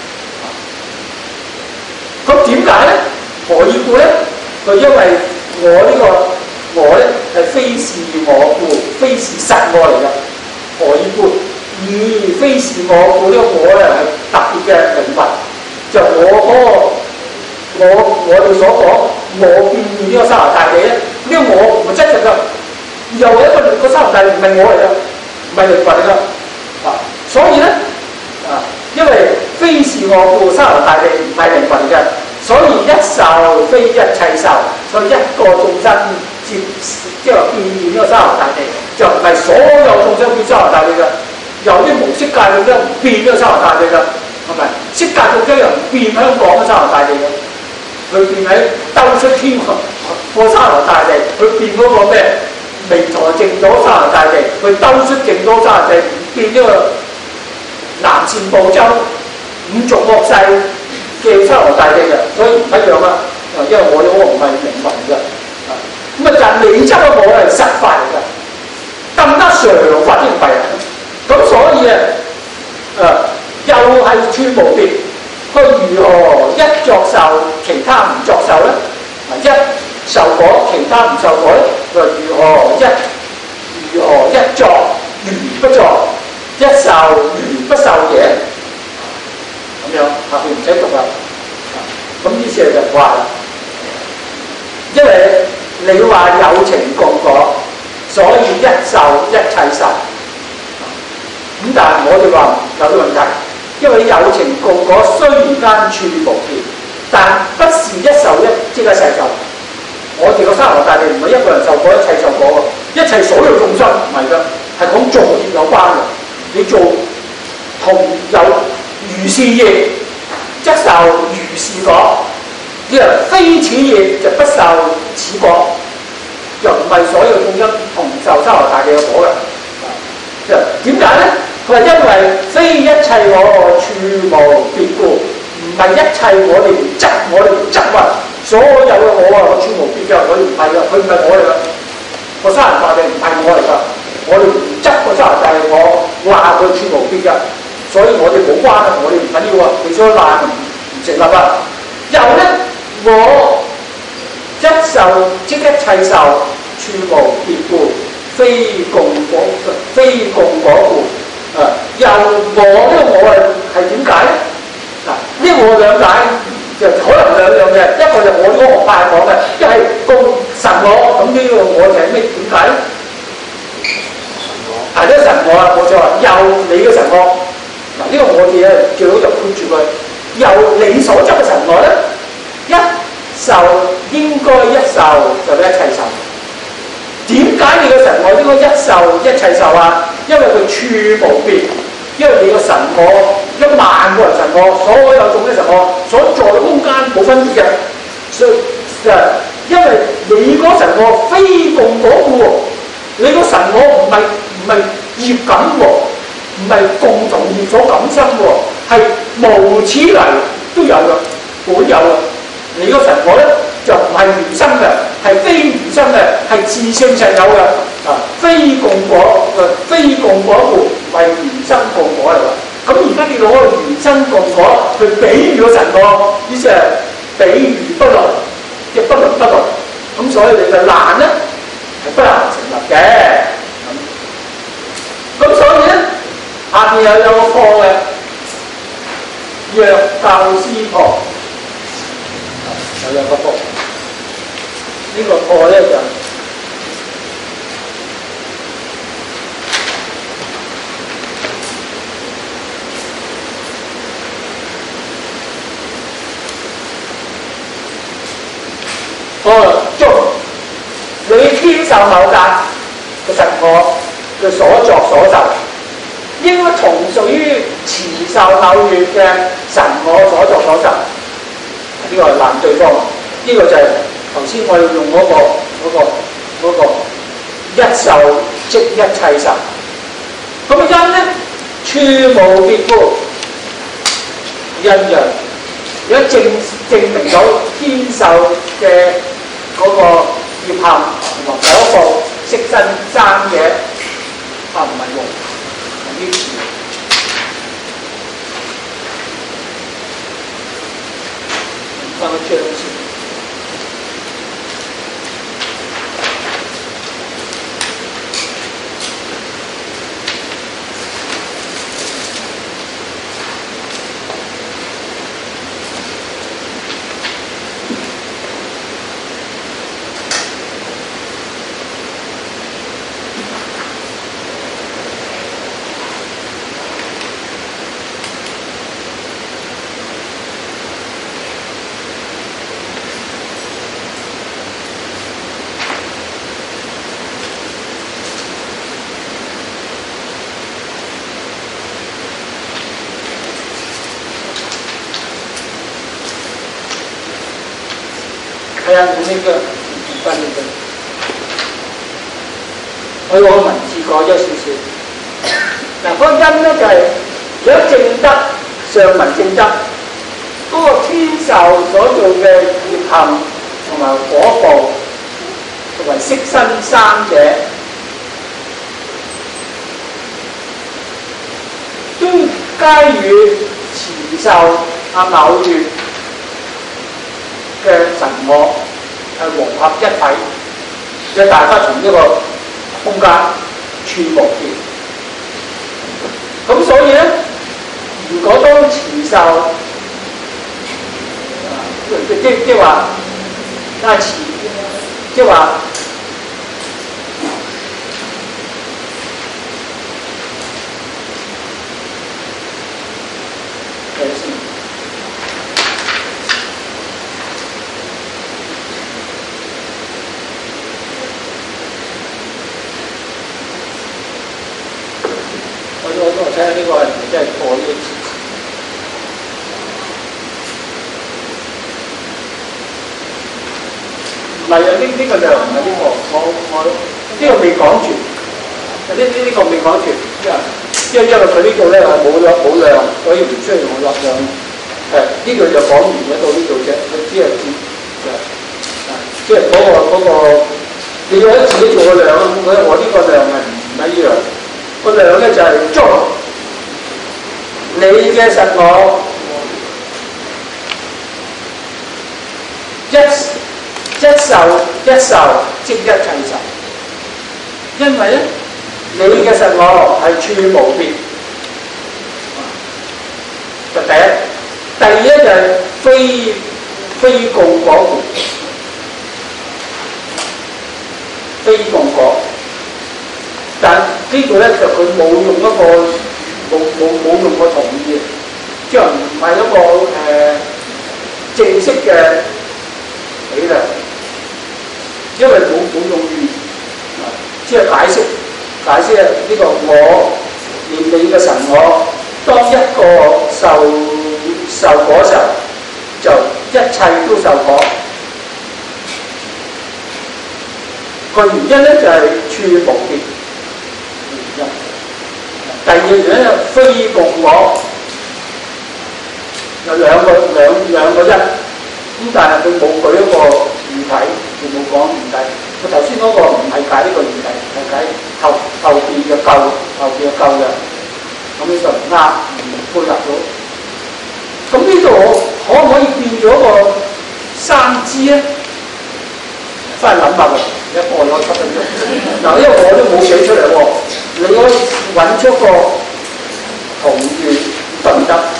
咁點解咧？何以故咧？佢因為我咧係非是我故，非是實我嚟嘅。何以故？以非是我故呢個我咧係特別嘅靈魂，就我哋所講我變現呢個山河大地咧。呢個我唔係真實㗎，又係一個山河大地唔係我嚟㗎，唔係靈魂嚟㗎，啊！所以咧，啊，因為非是我故，山河大地唔係靈魂嘅，所以一受非一切受，所以一個眾生即係話變現呢個山河大地，就唔係所有眾生變山河大地㗎，有啲無色界眾生唔變呢個山河大地㗎，係咪？色界眾生又唔變香港嘅山河大地嘅。佢變喺兜出天個山河大地，佢變嗰個咩明台淨土山河大地，佢兜出淨土山河地，變呢個南贍部洲五濁惡世嘅山河大地嘅，所以唔一樣啦。因為我哋嗰個唔係靈魂嘅，咁啊但係你執嘅我係實法嚟嘅，更加常法先係啊。咁所以又係處無別。佢如何一作受，其他唔作受咧？一受果，其他唔受果咧？佢如何一作如不作，一受如不受嘢？咁樣下邊唔使讀啦。咁於是就話啦，因為你話有情共果，所以一受一切受。咁但係我哋話有啲問題。因為有情共果雖然間處無別，但不是一受即一切受。我哋個山河大地唔係一個人受果，一切受果喎，一切所有眾生唔係㗎，係講造業有關嘅。你做同有如是業，則受如是果；若非此業，就不受此果。又唔係所有眾生同受山河大地嘅果嘅。 點解咧？佢話因為非一切我處無別故，唔係一切我哋唔執啊！所有嘅我處無別嘅，我哋唔係噶，佢唔係我嚟噶。個沙人大地唔係我嚟噶，我哋唔執個沙人大地，我話佢處無別嘅，所以我哋冇關啊，我哋唔緊要啊，你所以話唔成立啊。又咧，我一受即一切受，處無別故，非共果故。又我呢個我係點解咧？嗱，呢個我兩解就可能兩樣嘅，一個就我呢個學派講嘅，一係共神我，咁呢個我就係咩？點解咧？呢個神我啊，我就話由你嘅神我，嗱呢個我哋咧最好就判住佢，由你所執嘅神我咧，一受應該一受就一切受。點解你個神我應該一受一切受啊？因為佢處無別，因為你個神我1萬個人神我，所有種嘅神我所在嘅空間冇分別嘅，所以因為你嗰神我非共果故喎，你個神我唔係業感喎，唔係共同業所感生喎，係無始嚟都有嘅，本有嘅。你個神我咧就唔係原生嘅，係非原生嘅，係自性實有嘅。非共果故，唔係原生共果嚟㗎。咁而家你攞個原生共果去比喻個神我，於是係比喻不倫，即係不倫不類。咁所以你就難咧，係不能成立嘅。咁所以咧，下邊又有個破嘅，若教師破。有個破，呢個破咧就中你天受某格嘅神我嘅所作所受，應該同屬於持受某月嘅神我所作所受。呢個係難對方，呢個就係頭先我哋用嗰個一受即一切受。咁因咧處無別故，因樣如果證明到天受嘅嗰個業行同埋果報悉身三者，唔係喎，係呢次。翻個張先。係啊，用呢個翻譯嘅，我用個文字改咗少少。嗱，嗰個因咧就係如果正德上文正德，嗰個天受所做嘅業行同埋果報同埋悉身三者，都皆與持受某月嘅神我係融合一體，即係大家從呢個空間處無別。咁所以咧，如果當持受，即係話，即係話，睇下先。我睇下呢個係咪真係破呢個字？唔係啊，呢個就唔係呢個，我呢個未講住，呢個未講住。 因為佢呢度咧係冇量，所以唔需要用落量。呢度就講完咗到呢度啫，佢只係即係嗰個你可以自己做個量啊。我呢個量係唔一樣，個量咧就係足你嘅實我一受即一切受，因為咧你嘅實我係處無別，就第一。第二咧就係非共果故，非共果。但呢度咧就佢冇用一個冇用個同義，即係唔係一個正式嘅比量，因為冇用義，即係解釋呢個我連你嘅神我，當一個受果時候，就一切都受果。個原因咧就係處無別。第二原因就非共果，有兩個一，咁但係佢冇舉一個異體，佢冇講異體。佢頭先嗰個唔係解呢個異體，係解後邊嘅舊嘅，咁呢就唔啱，唔配合到。咁呢度可唔可以變咗個三支咧？翻去諗下喎，一個攞7分鐘。嗱，因為我都冇寫出嚟喎，你可以揾出個同義得唔得？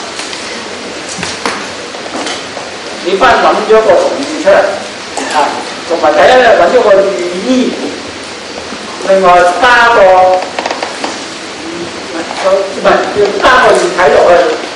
你翻去諗咗個同義出嚟啊，同埋第一咧揾咗個寓意，另外加個要加個異體落去。